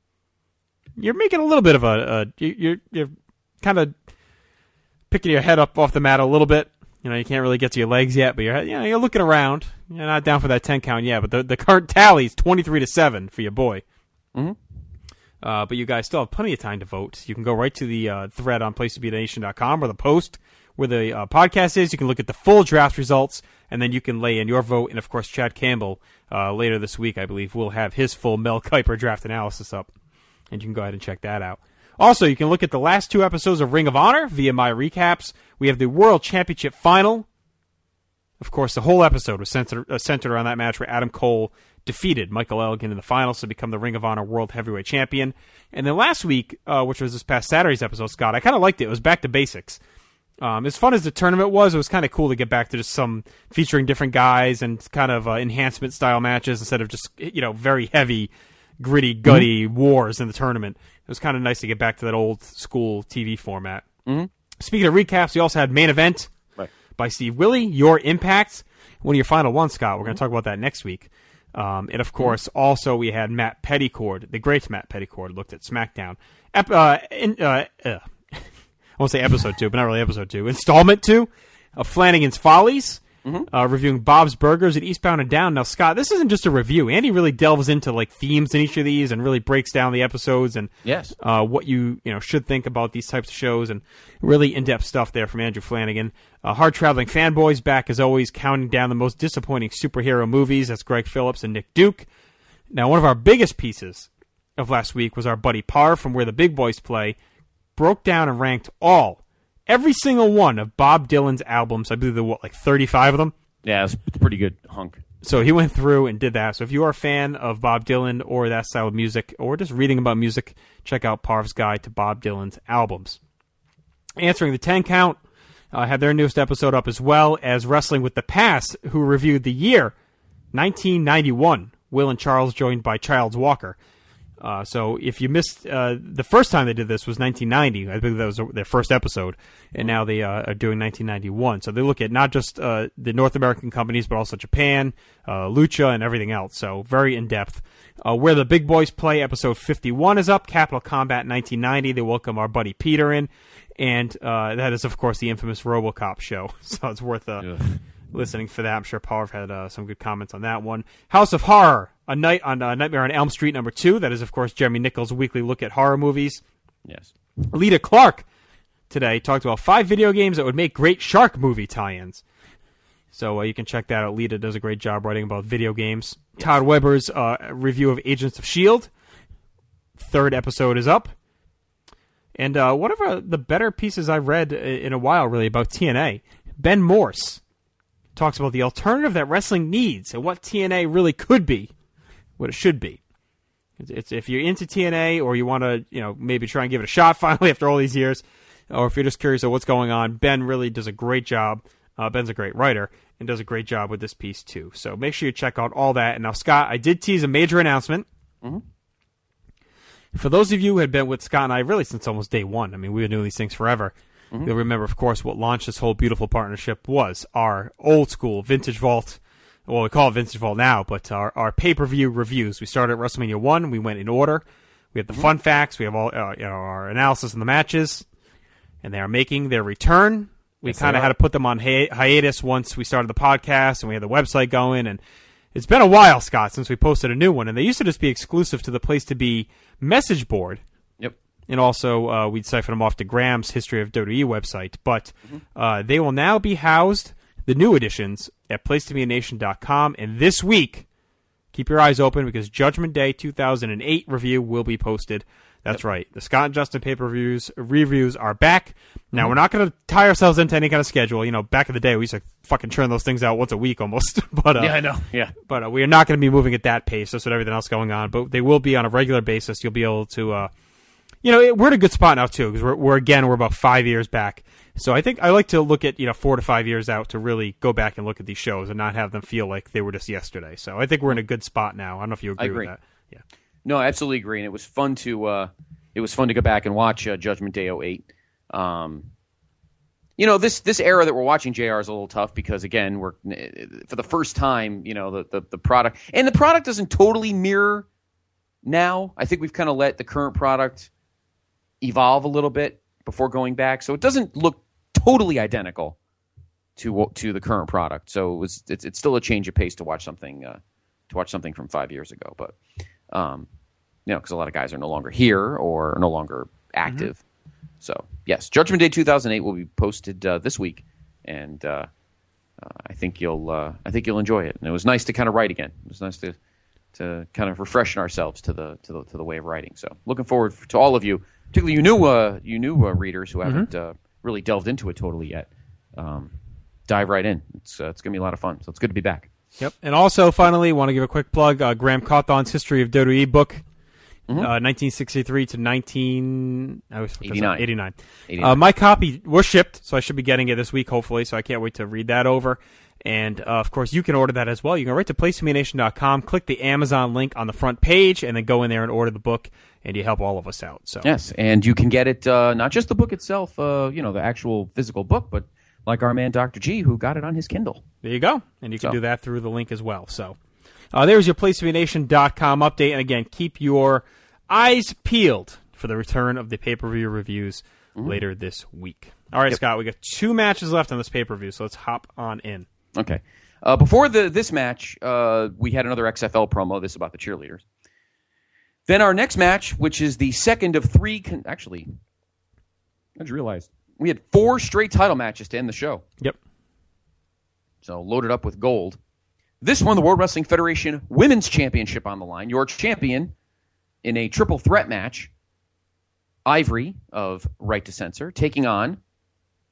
You're making a little bit of you're kind of picking your head up off the mat a little bit. You can't really get to your legs yet, but you're looking around. You're not down for that 10 count yet, but the current tally is 23-7 for your boy. Mm-hmm. But you guys still have plenty of time to vote. You can go right to the thread on PlaceToBeNation.com or the post where the podcast is. You can look at the full draft results, and then you can lay in your vote. And of course, Chad Campbell later this week, I believe, will have his full Mel Kiper draft analysis up. And you can go ahead and check that out. Also, you can look at the last 2 episodes of Ring of Honor via my recaps. We have the World Championship Final. Of course, the whole episode was centered around that match where Adam Cole defeated Michael Elgin in the finals to become the Ring of Honor World Heavyweight Champion. And then last week, which was this past Saturday's episode, Scott, I kind of liked it. It was back to basics. As fun as the tournament was, it was kind of cool to get back to just some featuring different guys and kind of enhancement-style matches instead of just, very heavy, gritty, gutty wars in the tournament. It was kind of nice to get back to that old school TV format. Mm-hmm. Speaking of recaps, we also had Main Event by Steve Willie, Your Impact, one of your final ones, Scott. We're going to talk about that next week. And of course, also we had Matt Petticord, the great Matt Petticord, looked at SmackDown. I won't say episode 2, but not really episode 2. Installment 2 of Flanagan's Follies. Reviewing Bob's Burgers at Eastbound and Down. Now, Scott, this isn't just a review. Andy really delves into themes in each of these and really breaks down the episodes and what you should think about these types of shows, and really in-depth stuff there from Andrew Flanagan. Hard Traveling Fanboys back as always, counting down the most disappointing superhero movies. That's Greg Phillips and Nick Duke. Now, one of our biggest pieces of last week was our buddy Parv from Where the Big Boys Play, broke down and ranked all every single one of Bob Dylan's albums. I believe there were, 35 of them? Yeah, it's a pretty good hunk. So he went through and did that. So if you are a fan of Bob Dylan or that style of music, or just reading about music, check out Parv's Guide to Bob Dylan's albums. Answering the 10 Count had their newest episode up, as well as Wrestling with the Past, who reviewed the year 1991. Will and Charles joined by Childs Walker. So if you missed, the first time they did this was 1990. I believe that was their first episode. And now they are doing 1991. So they look at not just the North American companies, but also Japan, Lucha, and everything else. So very in-depth. Where the Big Boys Play, episode 51 is up. Capital Combat 1990. They welcome our buddy Peter in. And that is, of course, the infamous RoboCop show. So it's worth listening for that. I'm sure Parv had some good comments on that one. House of Horror. A Night on Nightmare on Elm Street #2. That is, of course, Jeremy Nichols' weekly look at horror movies. Yes. Lita Clark today talked about 5 video games that would make great shark movie tie-ins. So you can check that out. Lita does a great job writing about video games. Yes. Todd Weber's review of Agents of S.H.I.E.L.D. 3rd episode is up. And one of the better pieces I've read in a while, really, about TNA, Ben Morse talks about the alternative that wrestling needs and what TNA really could be. What it should be. It's if you're into TNA or you want to, maybe try and give it a shot finally after all these years, or if you're just curious of what's going on, Ben really does a great job. Ben's a great writer and does a great job with this piece too. So make sure you check out all that. And now, Scott, I did tease a major announcement. Mm-hmm. For those of you who had been with Scott and I really since almost day one, I mean, we've been doing these things forever. Mm-hmm. You'll remember, of course, what launched this whole beautiful partnership was our old school Vintage Vault. Well, we call it Vintage Vault now, but our pay-per-view reviews. We started at WrestleMania 1. We went in order. We have the fun facts. We have all our analysis of the matches. And they are making their return. We kind of had to put them on hiatus once we started the podcast and we had the website going. And it's been a while, Scott, since we posted a new one. And they used to just be exclusive to the Place to Be message board. Yep. And also we'd siphon them off to Graham's History of WWE website. But they will now be housed, the new editions, at placetobeanation.com. And this week, keep your eyes open because Judgment Day 2008 review will be posted. That's right. The Scott and Justin reviews are back. Now, we're not going to tie ourselves into any kind of schedule. Back in the day, we used to fucking churn those things out once a week almost. But yeah, I know. Yeah. But we are not going to be moving at that pace, just with everything else going on. But they will be on a regular basis. You'll be able to, we're in a good spot now, too, because we're about 5 years back. So I think I like to look at, 4 to 5 years out to really go back and look at these shows and not have them feel like they were just yesterday. So I think we're in a good spot now. I don't know if you agree with that. Yeah. No, I absolutely agree, and it was fun to go back and watch Judgment Day 08. This era that we're watching JR is a little tough because again we're for the first time, the product and the product doesn't totally mirror now. I think we've kind of let the current product evolve a little bit before going back, so it doesn't look totally identical to the current product. So it's still a change of pace to watch something from 5 years ago, but. Because a lot of guys are no longer here or no longer active. Mm-hmm. So, yes, Judgment Day 2008 will be posted this week, and I think you'll enjoy it. And it was nice to kind of write again. It was nice to kind of refreshen ourselves to the way of writing. So, looking forward to all of you, particularly you new readers who haven't really delved into it totally yet. Dive right in. It's going to be a lot of fun. So it's good to be back. Yep. And also, finally, want to give a quick plug. Graham Cawthon's History of WWE book, 1963 to 1989. My copy was shipped, so I should be getting it this week, hopefully, so I can't wait to read that over. And, of course, you can order that as well. You can write to placetobeanation.com, click the Amazon link on the front page, and then go in there and order the book, and you help all of us out. So yes, and you can get it, not just the book itself, the actual physical book, but like our man Dr. G, who got it on his Kindle. There you go. And you can do that through the link as well. So there's your placetobeanation.com update. And again, keep your eyes peeled for the return of the pay-per-view reviews later this week. All right, Scott, we got 2 matches left on this pay-per-view, so let's hop on in. Okay. Before this match, we had another XFL promo. This is about the cheerleaders. Then our next match, which is the second of 3... Actually, I just realized we had 4 straight title matches to end the show. Yep. So loaded up with gold. This one, the World Wrestling Federation Women's Championship on the line. Your champion in a triple threat match, Ivory of Right to Censor, taking on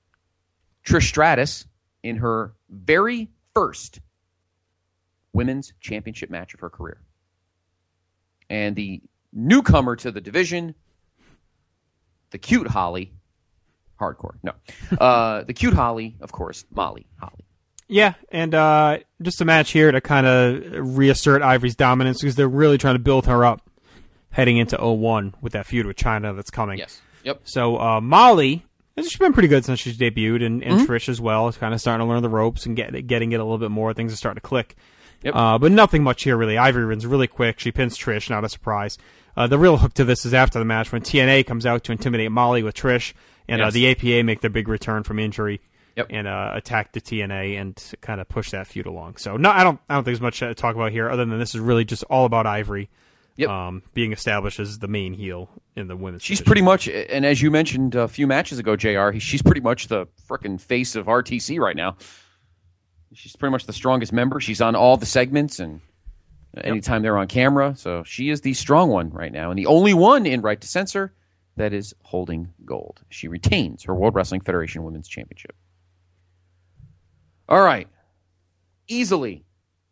Trish Stratus in her very first women's championship match of her career. And the newcomer to the division, the cute Holly, hardcore, no. The cute Holly, of course, Molly Holly. Yeah, and just a match here to kind of reassert Ivory's dominance because they're really trying to build her up heading into 01 with that feud with China that's coming. Yes. Yep. So Molly, she's been pretty good since she's debuted, and Trish as well is kind of starting to learn the ropes and getting it a little bit more. Things are starting to click. Yep. But nothing much here, really. Ivory wins really quick. She pins Trish, not a surprise. The real hook to this is after the match when TNA comes out to intimidate Molly with Trish, and the APA make their big return from injury and attack the TNA and kind of push that feud along. So no, I don't think there's much to talk about here other than this is really just all about Ivory being established as the main heel in the women's division. Pretty much, and as you mentioned a few matches ago, JR, she's pretty much the frickin' face of RTC right now. She's pretty much the strongest member. She's on all the segments and anytime they're on camera. So she is the strong one right now and the only one in Right to Censor that is holding gold. She retains her World Wrestling Federation Women's Championship. All right. Easily.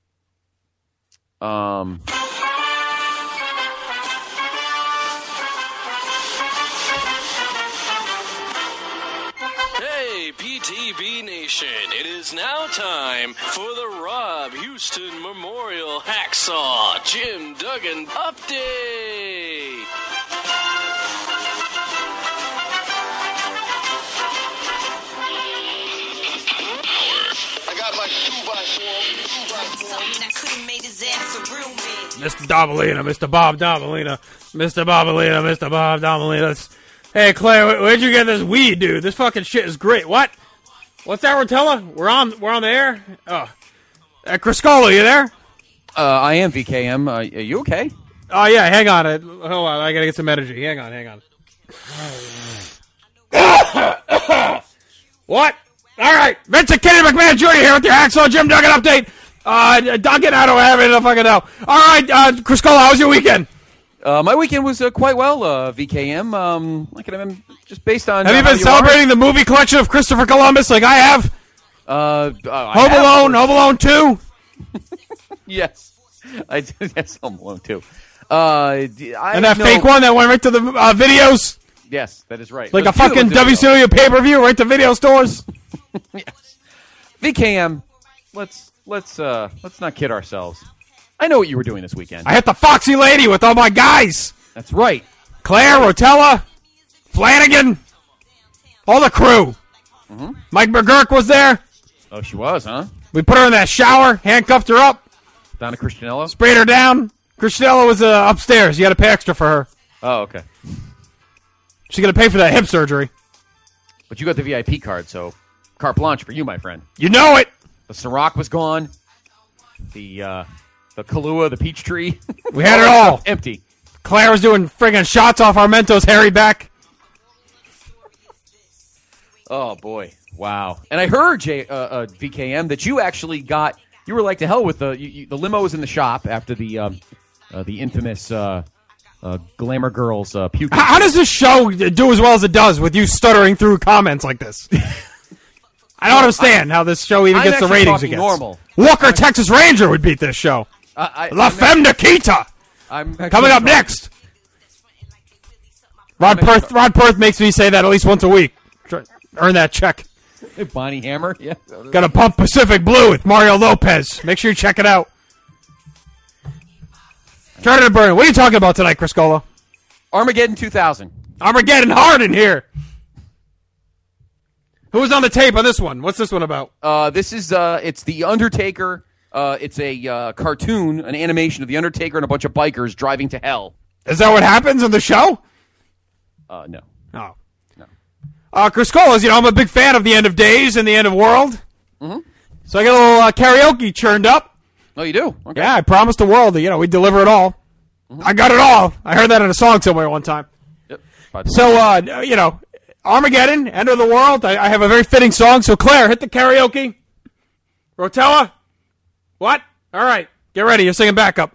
PTB Nation, it is now time for the Rob Houston Memorial Hacksaw Jim Duggan Update. I got my 2x4. Something that could have made his ass a real man. Mr. Dobalina, Mr. Bob Dobalina, Mr. Bobalina, Mr. Bob Dobalina. Hey, Claire, where'd you get this weed, dude? This fucking shit is great. What? What's that, Rotella? We're on the air? Oh. Criscola, you there? I am, VKM. Are you okay? Oh, yeah, hang on. Hold on, I gotta get some energy. Hang on. What? All right, Vincent Kennedy McMahon Jr. here with your Hacksaw Jim Duggan update. Duggan, I don't have it. I fucking know. All right, Criscola, how was your weekend? My weekend was quite well, VKM. Just based on. Have you been celebrating the movie collection of Christopher Columbus like I have? Home Alone 2. Yes, I did. Yes, Home Alone 2. And that fake one that went right to the videos. Yes, that is right. Like a fucking WCW pay-per-view right to video stores. Yes. VKM, let's not kid ourselves. I know what you were doing this weekend. I hit the Foxy Lady with all my guys. That's right. Claire, Rotella, Flanagan, all the crew. Mm-hmm. Mike McGurk was there. Oh, she was, huh? We put her in that shower, handcuffed her up. Down to Christianella? Sprayed her down. Christianella was upstairs. You had to pay extra for her. Oh, okay. She's going to pay for that hip surgery. But you got the VIP card, so carte blanche for you, my friend. You know it. The Ciroc was gone. The Kahlua, the peach tree. We had it all. Empty. Claire was doing friggin' shots off Armento's hairy back. Oh, boy. Wow. And I heard, VKM, that you actually you were like to hell with the limos in the shop after the infamous Glamour Girls puke. How does this show do as well as it does with you stuttering through comments like this? I don't understand how this show even gets the ratings it gets. Normal. Walker, Texas Ranger would beat this show. La Femme Nikita. Coming up next. Rod Perth makes me say that at least once a week. Earn that check. Bonnie Hammer. Yeah. Got to pump Pacific Blue with Mario Lopez. Make sure you check it out. Turn it to burn. What are you talking about tonight, Criscola? Armageddon 2000. Armageddon hard in here. Who was on the tape on this one? What's this one about? This is it's The Undertaker. It's a cartoon, an animation of The Undertaker and a bunch of bikers driving to hell. Is that what happens in the show? No. Oh. No. Criscola, I'm a big fan of The End of Days and The End of World. Mm-hmm. So I got a little karaoke churned up. Oh, you do? Okay. Yeah, I promised the world that, we deliver it all. Mm-hmm. I got it all. I heard that in a song somewhere one time. Yep. So, Armageddon, End of the World. I have a very fitting song. So, Claire, hit the karaoke. Rotella? What? All right. Get ready. You're singing backup.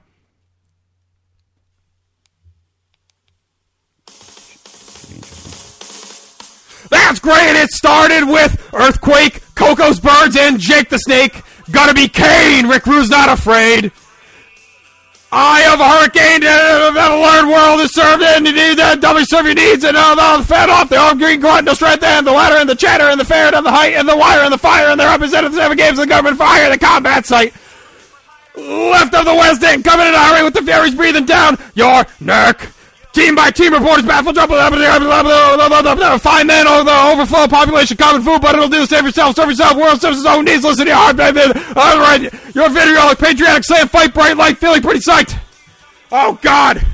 That's great. It started with Earthquake, Coco's Birds, and Jake the Snake. Gonna be Kane. Rick Rude's not afraid. Eye of a Hurricane. The learned world is served in. You need that. Double serve your needs. And the fed off the arm, green grunt, the strength, and the ladder, and the chatter, and the ferret, and the height, and the wire, and the fire, and the representative 7 games of the government fire, the combat site. Left of the West End, coming in a hurry with the Furies breathing down your neck. Team by team reporters, baffled, trouble, fine then, the overflow population, common food, but it'll do, save yourself, serve yourself, world serves its own needs, listen to your heart, baby. All right, you're vitriolic, patriotic, slaying, fight, bright light, feeling pretty psyched. Oh, God.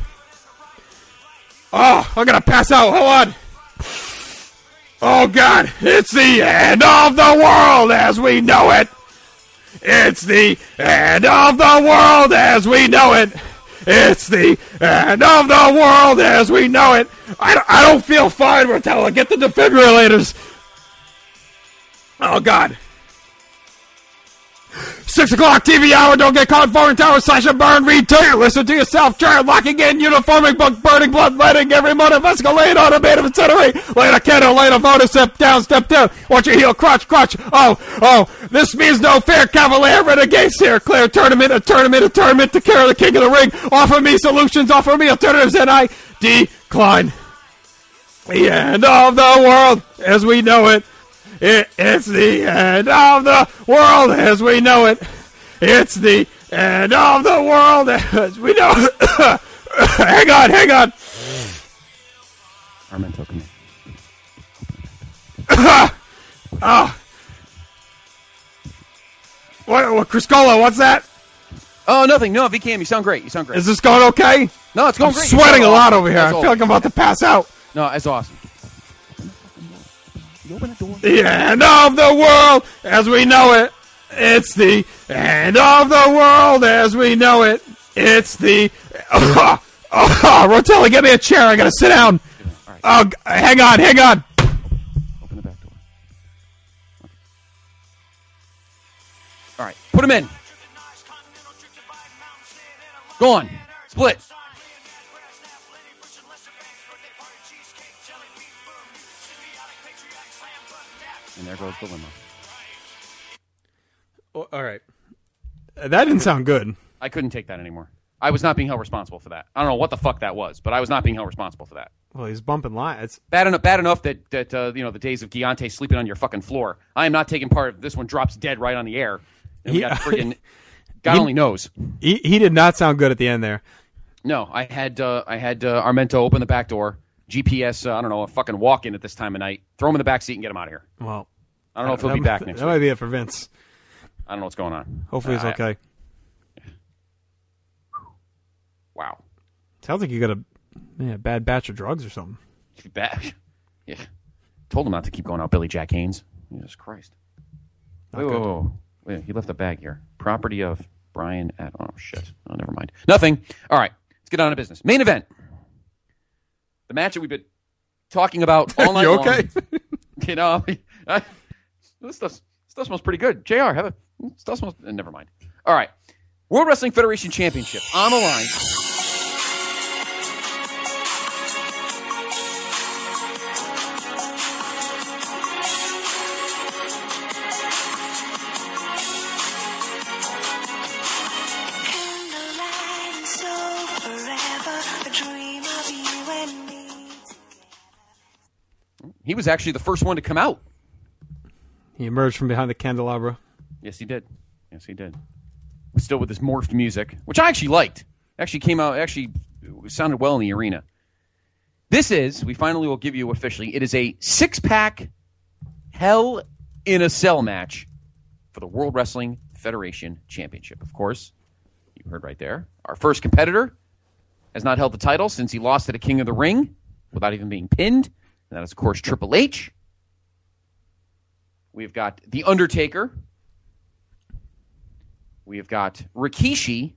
Oh, I'm gonna pass out, hold on. Oh, God, it's the end of the world as we know it. It's the end of the world as we know it. It's the end of the world as we know it. I don't feel fine, Rotella. Get the defibrillators. Oh, God. 6 o'clock TV hour. Don't get caught. Foreign tower slash and burn. Read to you. Listen to yourself. Chart locking in. Uniforming book. Burning blood. Letting every motive escalate. Automated incinerate. Light a candle. Light a photo. Step down. Step down. Watch your heel. Crotch. Crotch. Oh. This means no fair. Cavalier. Renegades here. Clear tournament. A tournament to care of the king of the ring. Offer me solutions. Offer me alternatives. And I decline. The end of the world as we know it. It's the end of the world as we know it. It's the end of the world as we know it. Hang on. Armento, come here. What, Criscola, what's that? Oh, nothing. No, VCam, you sound great. Is this going okay? No, it's going great. I'm sweating a lot over here. I feel like I'm about to pass out. No, it's awesome. Open the door. The end of the world as we know it. It's the end of the world as we know it. It's the... Rotella, get me a chair. I gotta sit down. Right. Oh, hang on. Open the back door. Okay. All right, put him in. Go on. Split. And there goes the limo. Oh, all right. That didn't sound good. I couldn't take that anymore. I was not being held responsible for that. I don't know what the fuck that was, but I was not being held responsible for that. Well, he's bumping lines. Bad enough that the days of Giante sleeping on your fucking floor. I am not taking part if this one drops dead right on the air. And we got friggin' God only knows. He did not sound good at the end there. No, I had Armento open the back door. GPS, I don't know, a fucking walk-in at this time of night. Throw him in the back seat and get him out of here. Well, I don't know if he'll be back next week. That might be it for Vince. I don't know what's going on. Hopefully he's okay. Wow. Sounds like you got a bad batch of drugs or something. Bad. Yeah. Told him not to keep going out, Billy Jack Haynes. Jesus Christ. Wait, he left a bag here. Property of Brian at... Oh, shit. Oh, never mind. Nothing. All right. Let's get on to business. Main event. The match that we've been talking about all night long. You okay? You know, this stuff smells pretty good. JR, have a... Stuff smells... never mind. All right. World Wrestling Federation Championship on the line. He was actually the first one to come out. He emerged from behind the candelabra. Yes, he did. Still with this morphed music, which I actually liked. Actually sounded well in the arena. This is, we finally will give you officially, it is a 6-pack Hell in a Cell match for the World Wrestling Federation Championship. Of course, you heard right there. Our first competitor has not held the title since he lost to the King of the Ring without even being pinned. And that is, of course, Triple H. We've got The Undertaker. We've got Rikishi.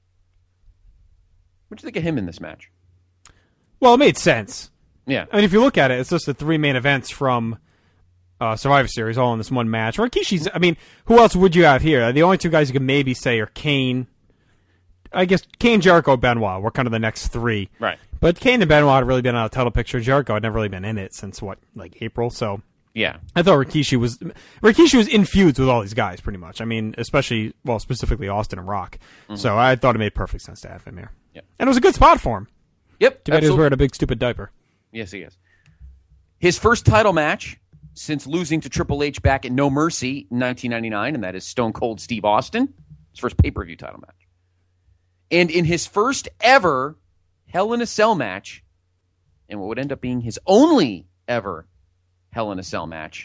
What do you think of him in this match? Well, it made sense. Yeah. I mean, if you look at it, it's just the 3 main events from Survivor Series all in this one match. Rikishi's, I mean, who else would you have here? The only 2 guys you could maybe say are Kane I guess Kane, Jericho, Benoit were kind of the next three. Right. But Kane and Benoit had really been on a title picture. Jericho had never really been in it since, April, so... Yeah. I thought Rikishi was in feuds with all these guys, pretty much. I mean, specifically Austin and Rock. Mm-hmm. So I thought it made perfect sense to have him here. Yep. And it was a good spot for him. Yep. Too bad he was wearing a big, stupid diaper. Yes, he is. His first title match since losing to Triple H back at No Mercy in 1999, and that is Stone Cold Steve Austin. His first pay-per-view title match. And in his first ever Hell in a Cell match, and what would end up being his only ever Hell in a Cell match,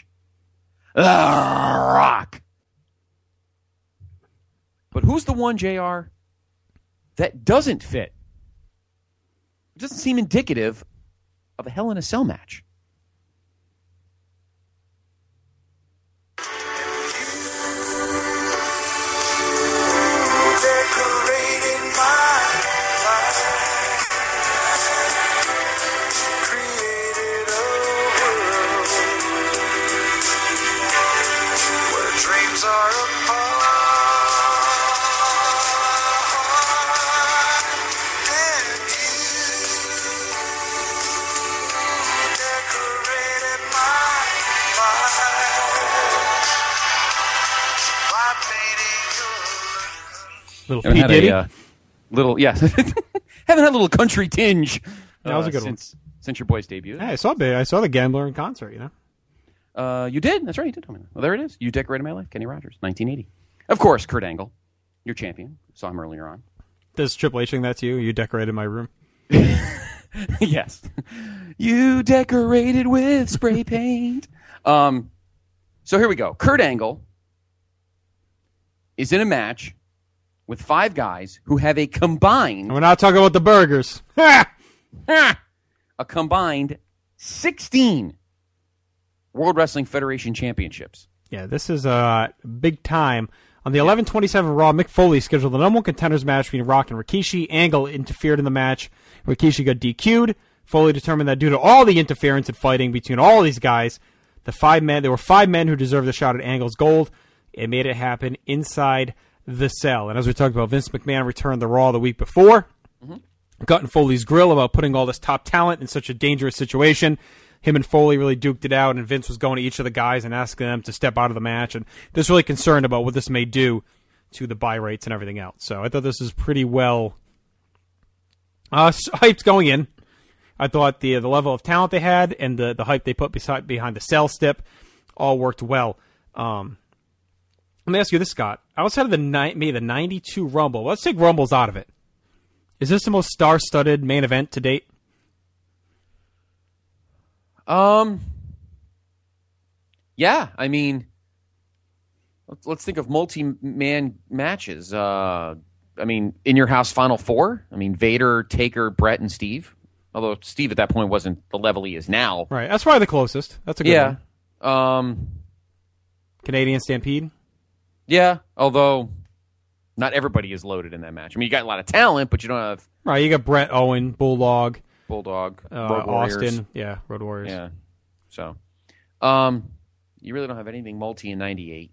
Rock. But who's the one, JR, that doesn't fit? It doesn't seem indicative of a Hell in a Cell match. Little P. Diddy? Haven't had a little country tinge. That was a good one. Since your boy's debut. Hey, I saw the Gambler in concert, you know. You did? That's right, you did tell me that. Well, there it is. You Decorated My Life, Kenny Rogers, 1980. Of course, Kurt Angle, your champion. Saw him earlier on. Does Triple H think that's you? You decorated my room? Yes. You decorated with spray paint. So here we go. Kurt Angle is in a match with 5 guys who have a combined... We're not talking about the burgers. a combined 16 World Wrestling Federation championships. Yeah, this is big time. On the 11/27 Raw, Mick Foley scheduled the number 1 contenders match between Rock and Rikishi. Angle interfered in the match. Rikishi got DQ'd. Foley determined that due to all the interference and fighting between all these guys, there were 5 men who deserved a shot at Angle's gold. It made it happen inside the cell. And as we talked about, Vince McMahon returned the Raw the week before. Mm-hmm. Got in Foley's grill about putting all this top talent in such a dangerous situation. Him and Foley really duked it out, and Vince was going to each of the guys and asking them to step out of the match. And they're really concerned about what this may do to the buy rates and everything else. So I thought this is pretty well hyped going in. I thought the level of talent they had and the hype they put behind the cell stip all worked well. Let me ask you this, Scott. Outside of the 92 Rumble, let's take Rumbles out of it. Is this the most star-studded main event to date? Yeah, I mean, let's think of multi-man matches. I mean, In Your House Final Four. I mean, Vader, Taker, Brett, and Steve. Although Steve at that point wasn't the level he is now. Right, that's probably the closest. That's a good one. Canadian Stampede. Yeah, although not everybody is loaded in that match. I mean, you got a lot of talent, but you don't have... Right, you got Brett, Owen, Bulldog, Road Austin. Warriors. Yeah, Road Warriors. Yeah. So, you really don't have anything multi in 98.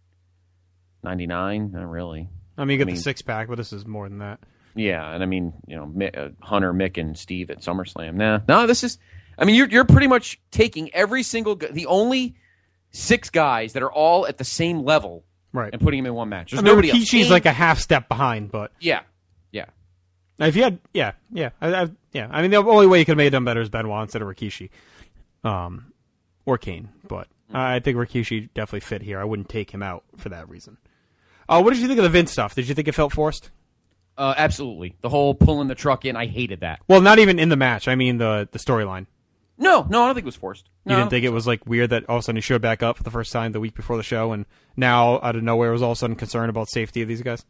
99? Not really. I mean, you get the 6-pack, but this is more than that. Yeah, and I mean, you know, Hunter, Mick, and Steve at SummerSlam. No, this is... I mean, you're pretty much taking every single... The only 6 guys that are all at the same level... Right. And putting him in one match. There's nobody else. Rikishi's like a half step behind, but... Yeah. If you had... Yeah. I mean, the only way you could have made them better is Benoit instead of Rikishi. Or Kane. But I think Rikishi definitely fit here. I wouldn't take him out for that reason. What did you think of the Vince stuff? Did you think it felt forced? Absolutely. The whole pulling the truck in, I hated that. Well, not even in the match. I mean the storyline. No, I don't think it was forced. You didn't think it was like weird that all of a sudden he showed back up for the first time the week before the show, and now out of nowhere was all of a sudden concerned about safety of these guys?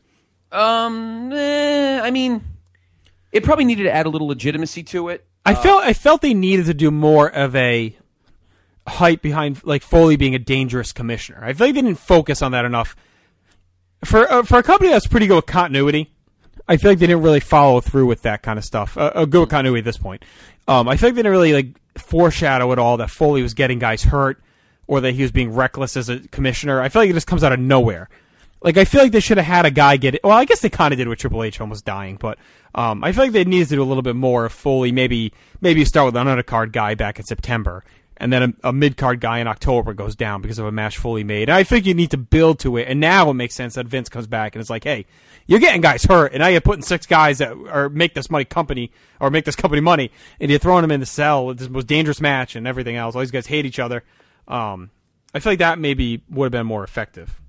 I mean, it probably needed to add a little legitimacy to it. I felt they needed to do more of a hype behind like Foley being a dangerous commissioner. I feel like they didn't focus on that enough. For a company that's pretty good with continuity, I feel like they didn't really follow through with that kind of stuff. Good with continuity at this point. I feel like they didn't really like foreshadow at all that Foley was getting guys hurt or that he was being reckless as a commissioner. I feel like it just comes out of nowhere. Like, I feel like they should have had a guy get it. Well, I guess they kind of did with Triple H almost dying, but I feel like they needed to do a little bit more if Foley. Maybe start with an undercard guy back in September, and then a mid-card guy in October goes down because of a match Foley made. And I think you need to build to it, and now it makes sense that Vince comes back and it's like, hey, you're getting guys hurt, and now you're putting 6 guys that are make this company money, and you're throwing them in the cell with this most dangerous match and everything else. All these guys hate each other. I feel like that maybe would have been more effective.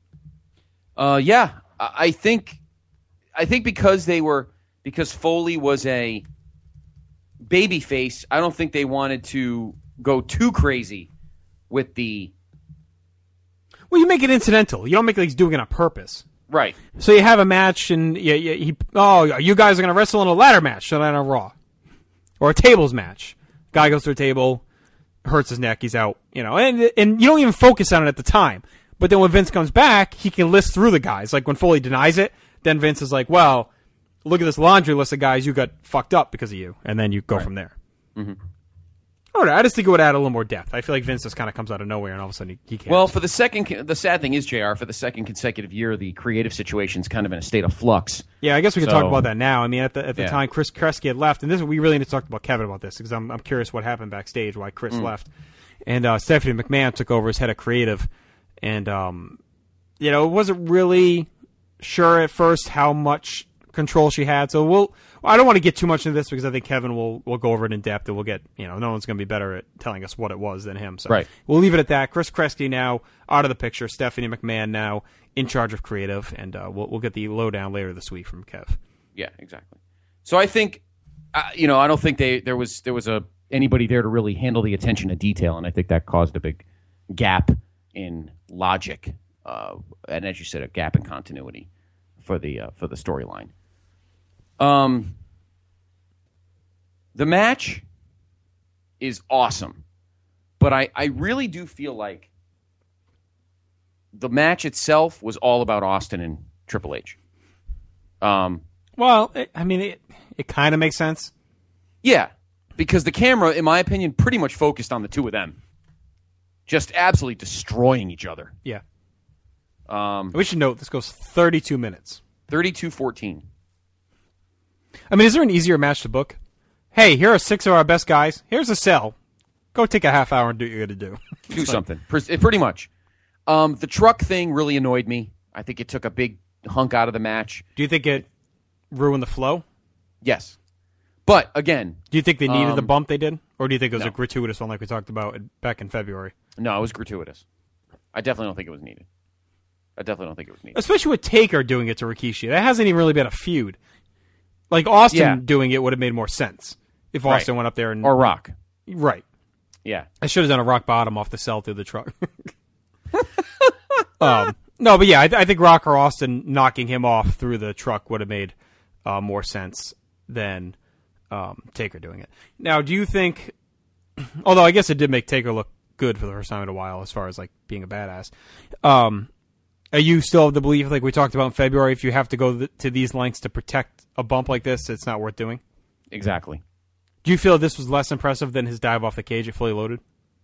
Yeah, I think because Foley was a babyface, I don't think they wanted to go too crazy with the. Well, you make it incidental. You don't make it like he's doing it on purpose. Right. So you have a match, and you guys are going to wrestle in a ladder match tonight on Raw, or a tables match. Guy goes to a table, hurts his neck, he's out. And you don't even focus on it at the time. But then when Vince comes back, he can list through the guys. Like when Foley denies it, then Vince is like, well, look at this laundry list of guys you got fucked up because of you. And then you go from there. Mm-hmm. I don't know. I just think it would add a little more depth. I feel like Vince just kind of comes out of nowhere and all of a sudden he can't. Well, the sad thing is, JR, for the second consecutive year, the creative situation's kind of in a state of flux. Yeah, I guess we can talk about that now. I mean, at the time Chris Kresge had left, and we really need to talk about Kevin about this because I'm curious what happened backstage, why Chris left. And Stephanie McMahon took over as head of creative. And, wasn't really sure at first how much control she had. So I don't want to get too much into this because I think Kevin will go over it in depth and we'll get, no one's going to be better at telling us what it was than him. So we'll leave it at that. Chris Kresge now out of the picture. Stephanie McMahon now in charge of creative. And we'll get the lowdown later this week from Kev. Yeah, exactly. So I think, I don't think there was anybody there to really handle the attention to detail. And I think that caused a big gap in logic, and as you said, a gap in continuity for the storyline. The match is awesome, but I really do feel like the match itself was all about Austin and Triple H. Well, it kind of makes sense. Yeah, because the camera, in my opinion, pretty much focused on the two of them. Just absolutely destroying each other. Yeah. We should note this goes 32 minutes. 32-14. Is there an easier match to book? Hey, here are 6 of our best guys. Here's a cell. Go take a half hour and do what you got to do. Do something. Pretty much. The truck thing really annoyed me. I think it took a big hunk out of the match. Do you think it ruined the flow? Yes. But, again... Do you think they needed the bump they did? Or do you think it was a gratuitous one like we talked about back in February? No, it was gratuitous. I definitely don't think it was needed. Especially with Taker doing it to Rikishi. That hasn't even really been a feud. Like, Austin doing it would have made more sense if Austin went up there and... Or Rock. Right. Yeah. I should have done a rock bottom off the cell through the truck. No, but yeah, I think Rock or Austin knocking him off through the truck would have made more sense than Taker doing it. Now, do you think... Although I guess it did make Taker look good for the first time in a while as far as like being a badass. Are you still of the belief, like we talked about in February, if you have to go to these lengths to protect a bump like this, it's not worth doing? Exactly. Do you feel this was less impressive than his dive off the cage at Fully Loaded?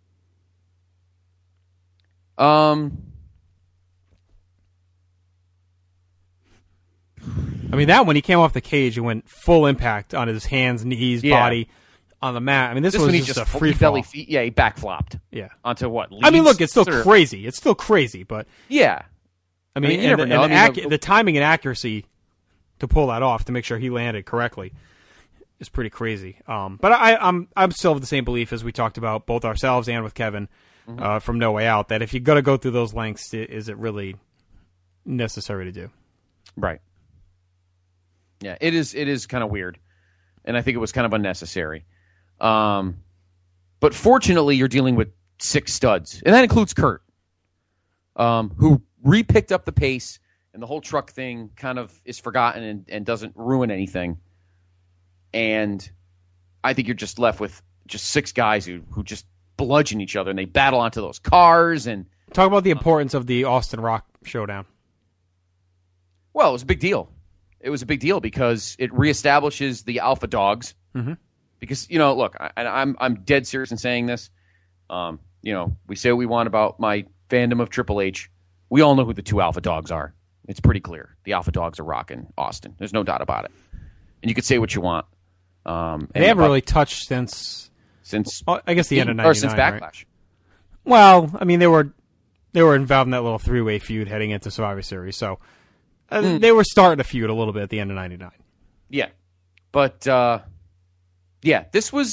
That one, he came off the cage and went full impact on his hands, knees, body on the mat. This was just a free fall. He backflopped. Yeah. Onto what? Look, it's still crazy. It's still crazy, but... Yeah. you never know. The timing and accuracy to pull that off, to make sure he landed correctly, is pretty crazy. But I'm still of the same belief as we talked about, both ourselves and with Kevin, from No Way Out, that if you're going to go through those lengths, is it really necessary to do? Right. Yeah, it is kind of weird, and I think it was kind of unnecessary. But fortunately, you're dealing with 6 studs, and that includes Kurt, who re-picked up the pace, and the whole truck thing kind of is forgotten and doesn't ruin anything. And I think you're just left with just 6 guys who just bludgeon each other, and they battle onto those cars. And talk about the importance of the Austin Rock showdown. Well, it was a big deal. It was a big deal because it reestablishes the alpha dogs. Mm-hmm. Because, look, I'm dead serious in saying this. We say what we want about my fandom of Triple H, we all know who the two alpha dogs are. It's pretty clear. The alpha dogs are rocking Austin. There's no doubt about it. And you could say what you want. They haven't really touched since I guess the end of '99, or since Backlash. Right? Well, I mean, they were involved in that little 3-way feud heading into Survivor Series, so they were starting to feud a little bit at the end of '99. Yeah, but this was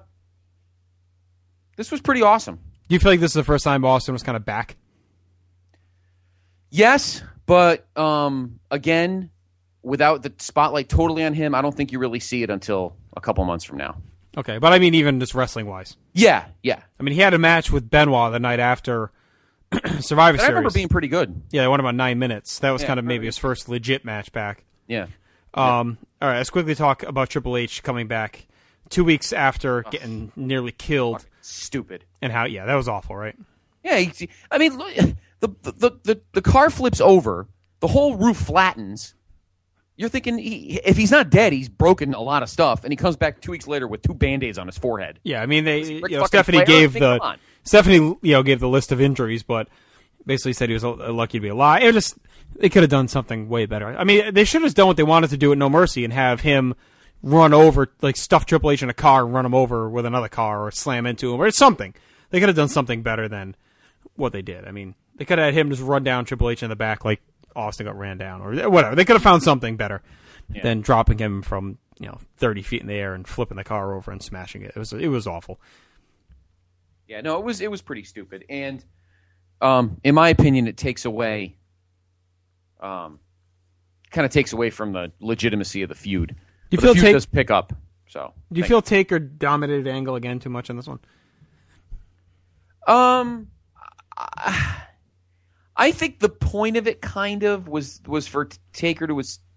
pretty awesome. Do you feel like this is the first time Austin was kind of back? Yes, but again, without the spotlight totally on him, I don't think you really see it until a couple months from now. Okay, but I mean even just wrestling-wise. Yeah. I mean, he had a match with Benoit the night after Survivor Series. I remember being pretty good. Yeah, they went about 9 minutes. That was kind of maybe his first legit match back. Yeah. All right, let's quickly talk about Triple H coming back 2 weeks after getting nearly killed. Stupid. And how, that was awful, right? Yeah, I mean, the car flips over, the whole roof flattens. You're thinking, if he's not dead, he's broken a lot of stuff, and he comes back 2 weeks later with 2 Band-Aids on his forehead. Yeah, I mean, Stephanie gave the list of injuries, but basically said he was lucky to be alive. They could have done something way better. I mean, they should have done what they wanted to do at No Mercy and have him run over, like stuff Triple H in a car and run him over with another car or slam into him or something. They could have done something better than what they did. I mean, they could have had him just run down Triple H in the back like Austin got ran down or whatever. They could have found something better than dropping him from 30 feet in the air and flipping the car over and smashing it. It was awful. Yeah, no, it was pretty stupid, and in my opinion, it takes away, kind of takes away from the legitimacy of the feud. Do you feel the feud does pick up? So, do you feel Taker dominated Angle again too much in this one? I think the point of it kind of was for Taker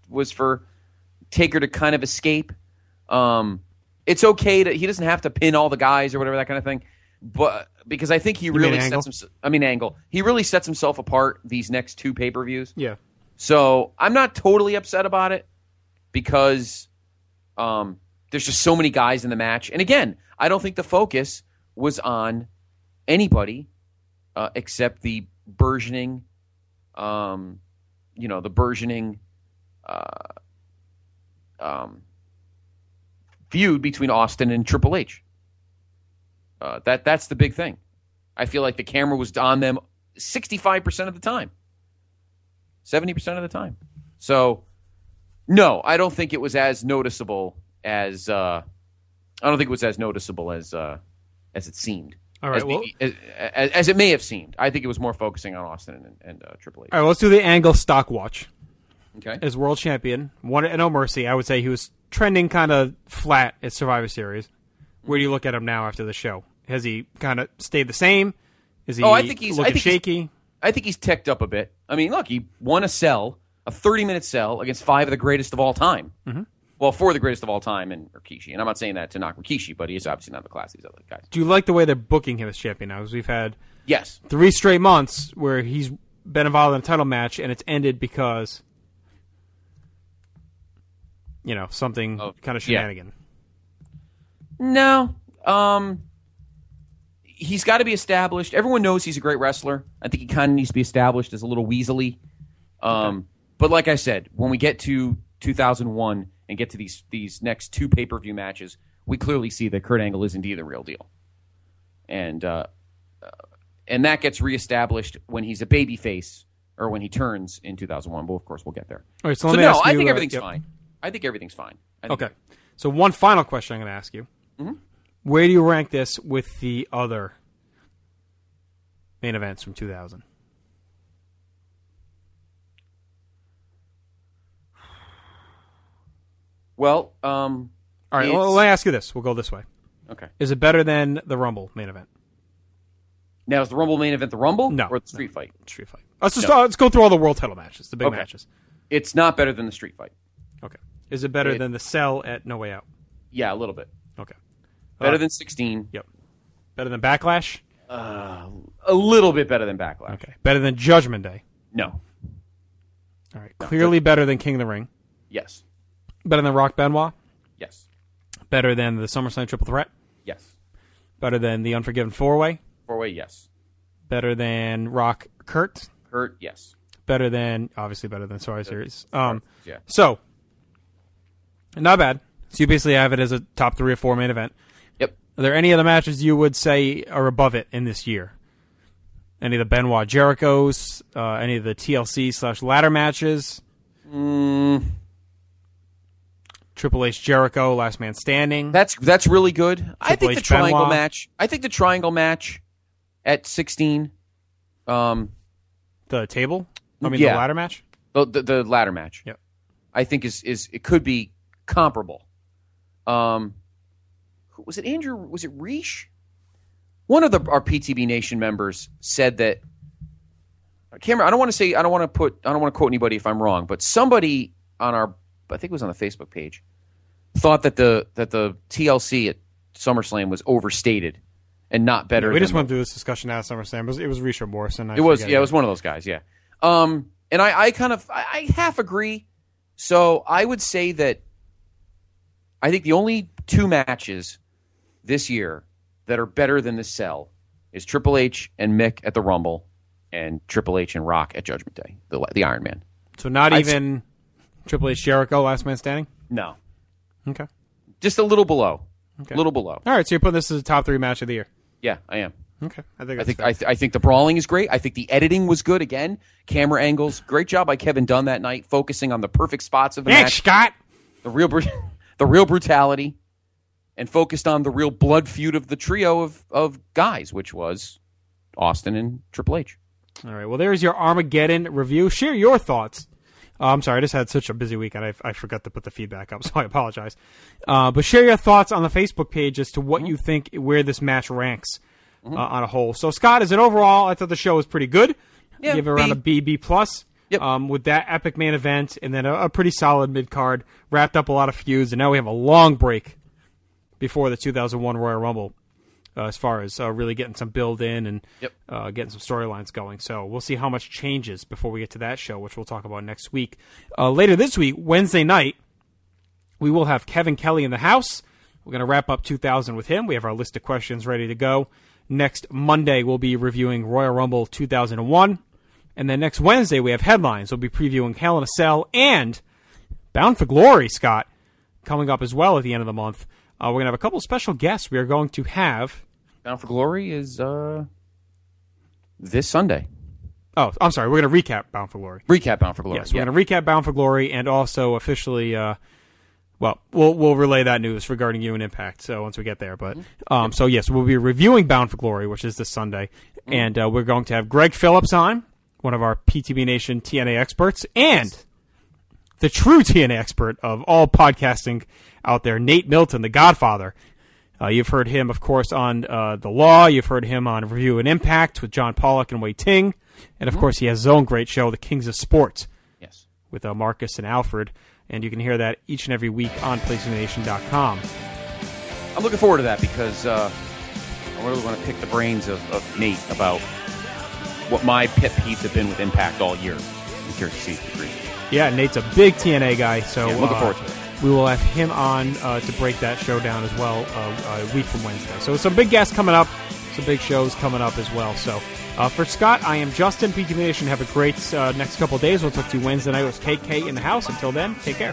to kind of escape. It's okay he doesn't have to pin all the guys or whatever, that kind of thing. But because I think he really Angle. He really sets himself apart these next 2 pay-per-views. Yeah. So I'm not totally upset about it because there's just so many guys in the match. And again, I don't think the focus was on anybody except the burgeoning, feud between Austin and Triple H. That's the big thing. I feel like the camera was on them 65% of the time, 70% of the time. So, no, I don't think it was as noticeable as it seemed. All right, as it may have seemed. I think it was more focusing on Austin and Triple H. All right, let's do the Angle stock watch. Okay. As world champion, won at No Mercy. I would say he was trending kind of flat at Survivor Series. Where do you look at him now after the show? Has he kind of stayed the same? Is he looking shaky? I think he's ticked up a bit. I mean, look, he won a 30-minute cell against 5 of the greatest of all time. Mm-hmm. Well, 4 of the greatest of all time in Rikishi. And I'm not saying that to knock Rikishi, but he's obviously not the class of these other guys. Do you like the way they're booking him as champion now? Because we've had 3 3 straight months where he's been involved in a title match, and it's ended because, something kind of shenanigan. No. He's got to be established. Everyone knows he's a great wrestler. I think he kind of needs to be established as a little weaselly. But like I said, when we get to 2001 and get to these next 2 pay-per-view matches, we clearly see that Kurt Angle is indeed the real deal. And that gets reestablished when he's a babyface or when he turns in 2001. But of course, we'll get there. All right, so let me ask you, I think everything's fine. I think everything's fine. Okay. So one final question I'm going to ask you. Mm-hmm. Where do you rank this with the other main events from 2000? Well, all right. Well, let me ask you this. We'll go this way. Okay. Is it better than the Rumble main event? Now, is the Rumble main event the Rumble? No. Or the Street Fight? Street Fight. Let's go through all the world title matches, the big matches. It's not better than the Street Fight. Okay. Is it better than the Cell at No Way Out? Yeah, a little bit. Okay. Better than 16. Yep. Better than Backlash? A little bit better than Backlash. Okay. Better than Judgment Day? No. All right. Clearly better than King of the Ring? Yes. Better than Rock Benoit? Yes. Better than the SummerSlam Triple Threat? Yes. Better than the Unforgiven 4-Way? 4-Way, yes. Better than Rock Kurt? Kurt, yes. Obviously better than Survivor Series. Yeah. So, not bad. So you basically have it as a top 3 or 4 main event. Yep. Are there any other matches you would say are above it in this year? Any of the Benoit Jerichos? Any of the TLC / ladder matches? Triple H Jericho, Last Man Standing. That's really good. I think the triangle Benoit. match. I think the triangle match at 16. The table? The ladder match? The ladder match. Yep. I think is it could be comparable. Was it Andrew? Was it Reish? One of our PTB Nation members said that. Cameron, I don't want to quote anybody if I'm wrong, but somebody on I think it was on the Facebook page, thought that the TLC at SummerSlam was overstated and not better. We just went through this discussion at SummerSlam. It was Risha Morrison. It was one of those guys. Yeah. And I half agree. So I would say that I think the only 2 matches this year that are better than the Cell is Triple H and Mick at the Rumble and Triple H and Rock at Judgment Day, the Iron Man. So not even Triple H Jericho, Last Man Standing? No. Okay. Just a little below. Okay. A little below. All right, so you're putting this as a top 3 match of the year. Yeah, I am. Okay. I think the brawling is great. I think the editing was good. Again, camera angles. Great job by Kevin Dunn that night, focusing on the perfect spots of the match. Scott! The real brutality, and focused on the real blood feud of the trio of guys, which was Austin and Triple H. All right, well, there's your Armageddon review. Share your thoughts. I'm sorry, I just had such a busy week, and I forgot to put the feedback up, so I apologize. But share your thoughts on the Facebook page as to what you think, where this match ranks on a whole. So, Scott, as an overall, I thought the show was pretty good. Yeah, give it around a B+. Yep. With that epic main event, and then a pretty solid mid-card, wrapped up a lot of feuds, and now we have a long break before the 2001 Royal Rumble. As far as really getting some build in and getting some storylines going. So we'll see how much changes before we get to that show, which we'll talk about next week. Later this week, Wednesday night, we will have Kevin Kelly in the house. We're going to wrap up 2000 with him. We have our list of questions ready to go. Next Monday, we'll be reviewing Royal Rumble 2001. And then next Wednesday, we have headlines. We'll be previewing Hell in a Cell and Bound for Glory, Scott, coming up as well at the end of the month. We're going to have a couple special guests. We are going to have... Bound for Glory is this Sunday. Oh, I'm sorry. We're going to recap Bound for Glory. Recap Bound for Glory. Yes, we're going to recap Bound for Glory and also officially... we'll relay that news regarding you and Impact. So once we get there, but so yes, we'll be reviewing Bound for Glory, which is this Sunday, and we're going to have Greg Phillips on, one of our PTB Nation TNA experts, and the true TNA expert of all podcasting out there, Nate Milton, the Godfather. You've heard him, of course, on The Law. You've heard him on Review and Impact with John Pollock and Wei Ting, and of course, he has his own great show, The Kings of Sports, with Marcus and Alfred. And you can hear that each and every week on PlaceToTheNation.com. I'm looking forward to that because I really want to pick the brains of Nate about what my pet peeves have been with Impact all year. I'm curious to see if you agree. Yeah, Nate's a big TNA guy, so looking forward to it. We will have him on to break that show down as well a week from Wednesday. So some big guests coming up, some big shows coming up as well. So for Scott, I am Justin. PTB Nation, have a great next couple of days. We'll talk to you Wednesday night with KK in the house. Until then, take care.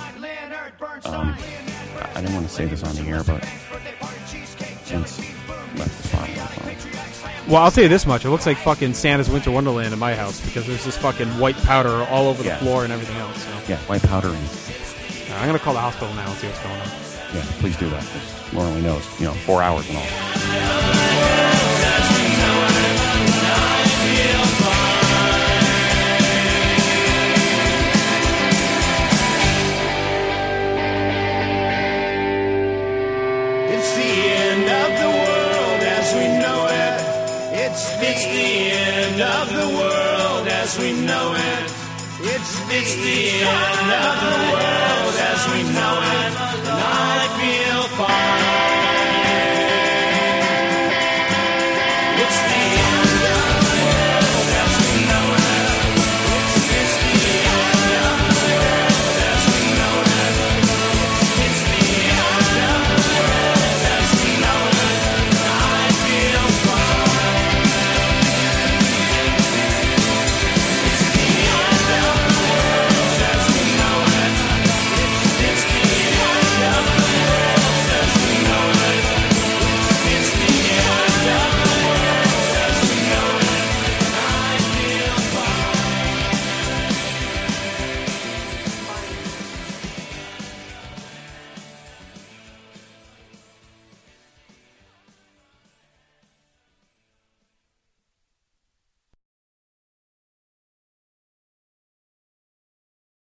I didn't want to say this on the air, but since left the spot. Well, I'll tell you this much. It looks like fucking Santa's Winter Wonderland in my house because there's this fucking white powder all over the floor and everything else. So. Yeah, white powder. I'm going to call the hospital now and see what's going on. Yeah, please do that. Lauren only knows, 4 hours and all. It's the end of the world as we know it. It's the end of the world as we know it. It's the end of the world as we know it.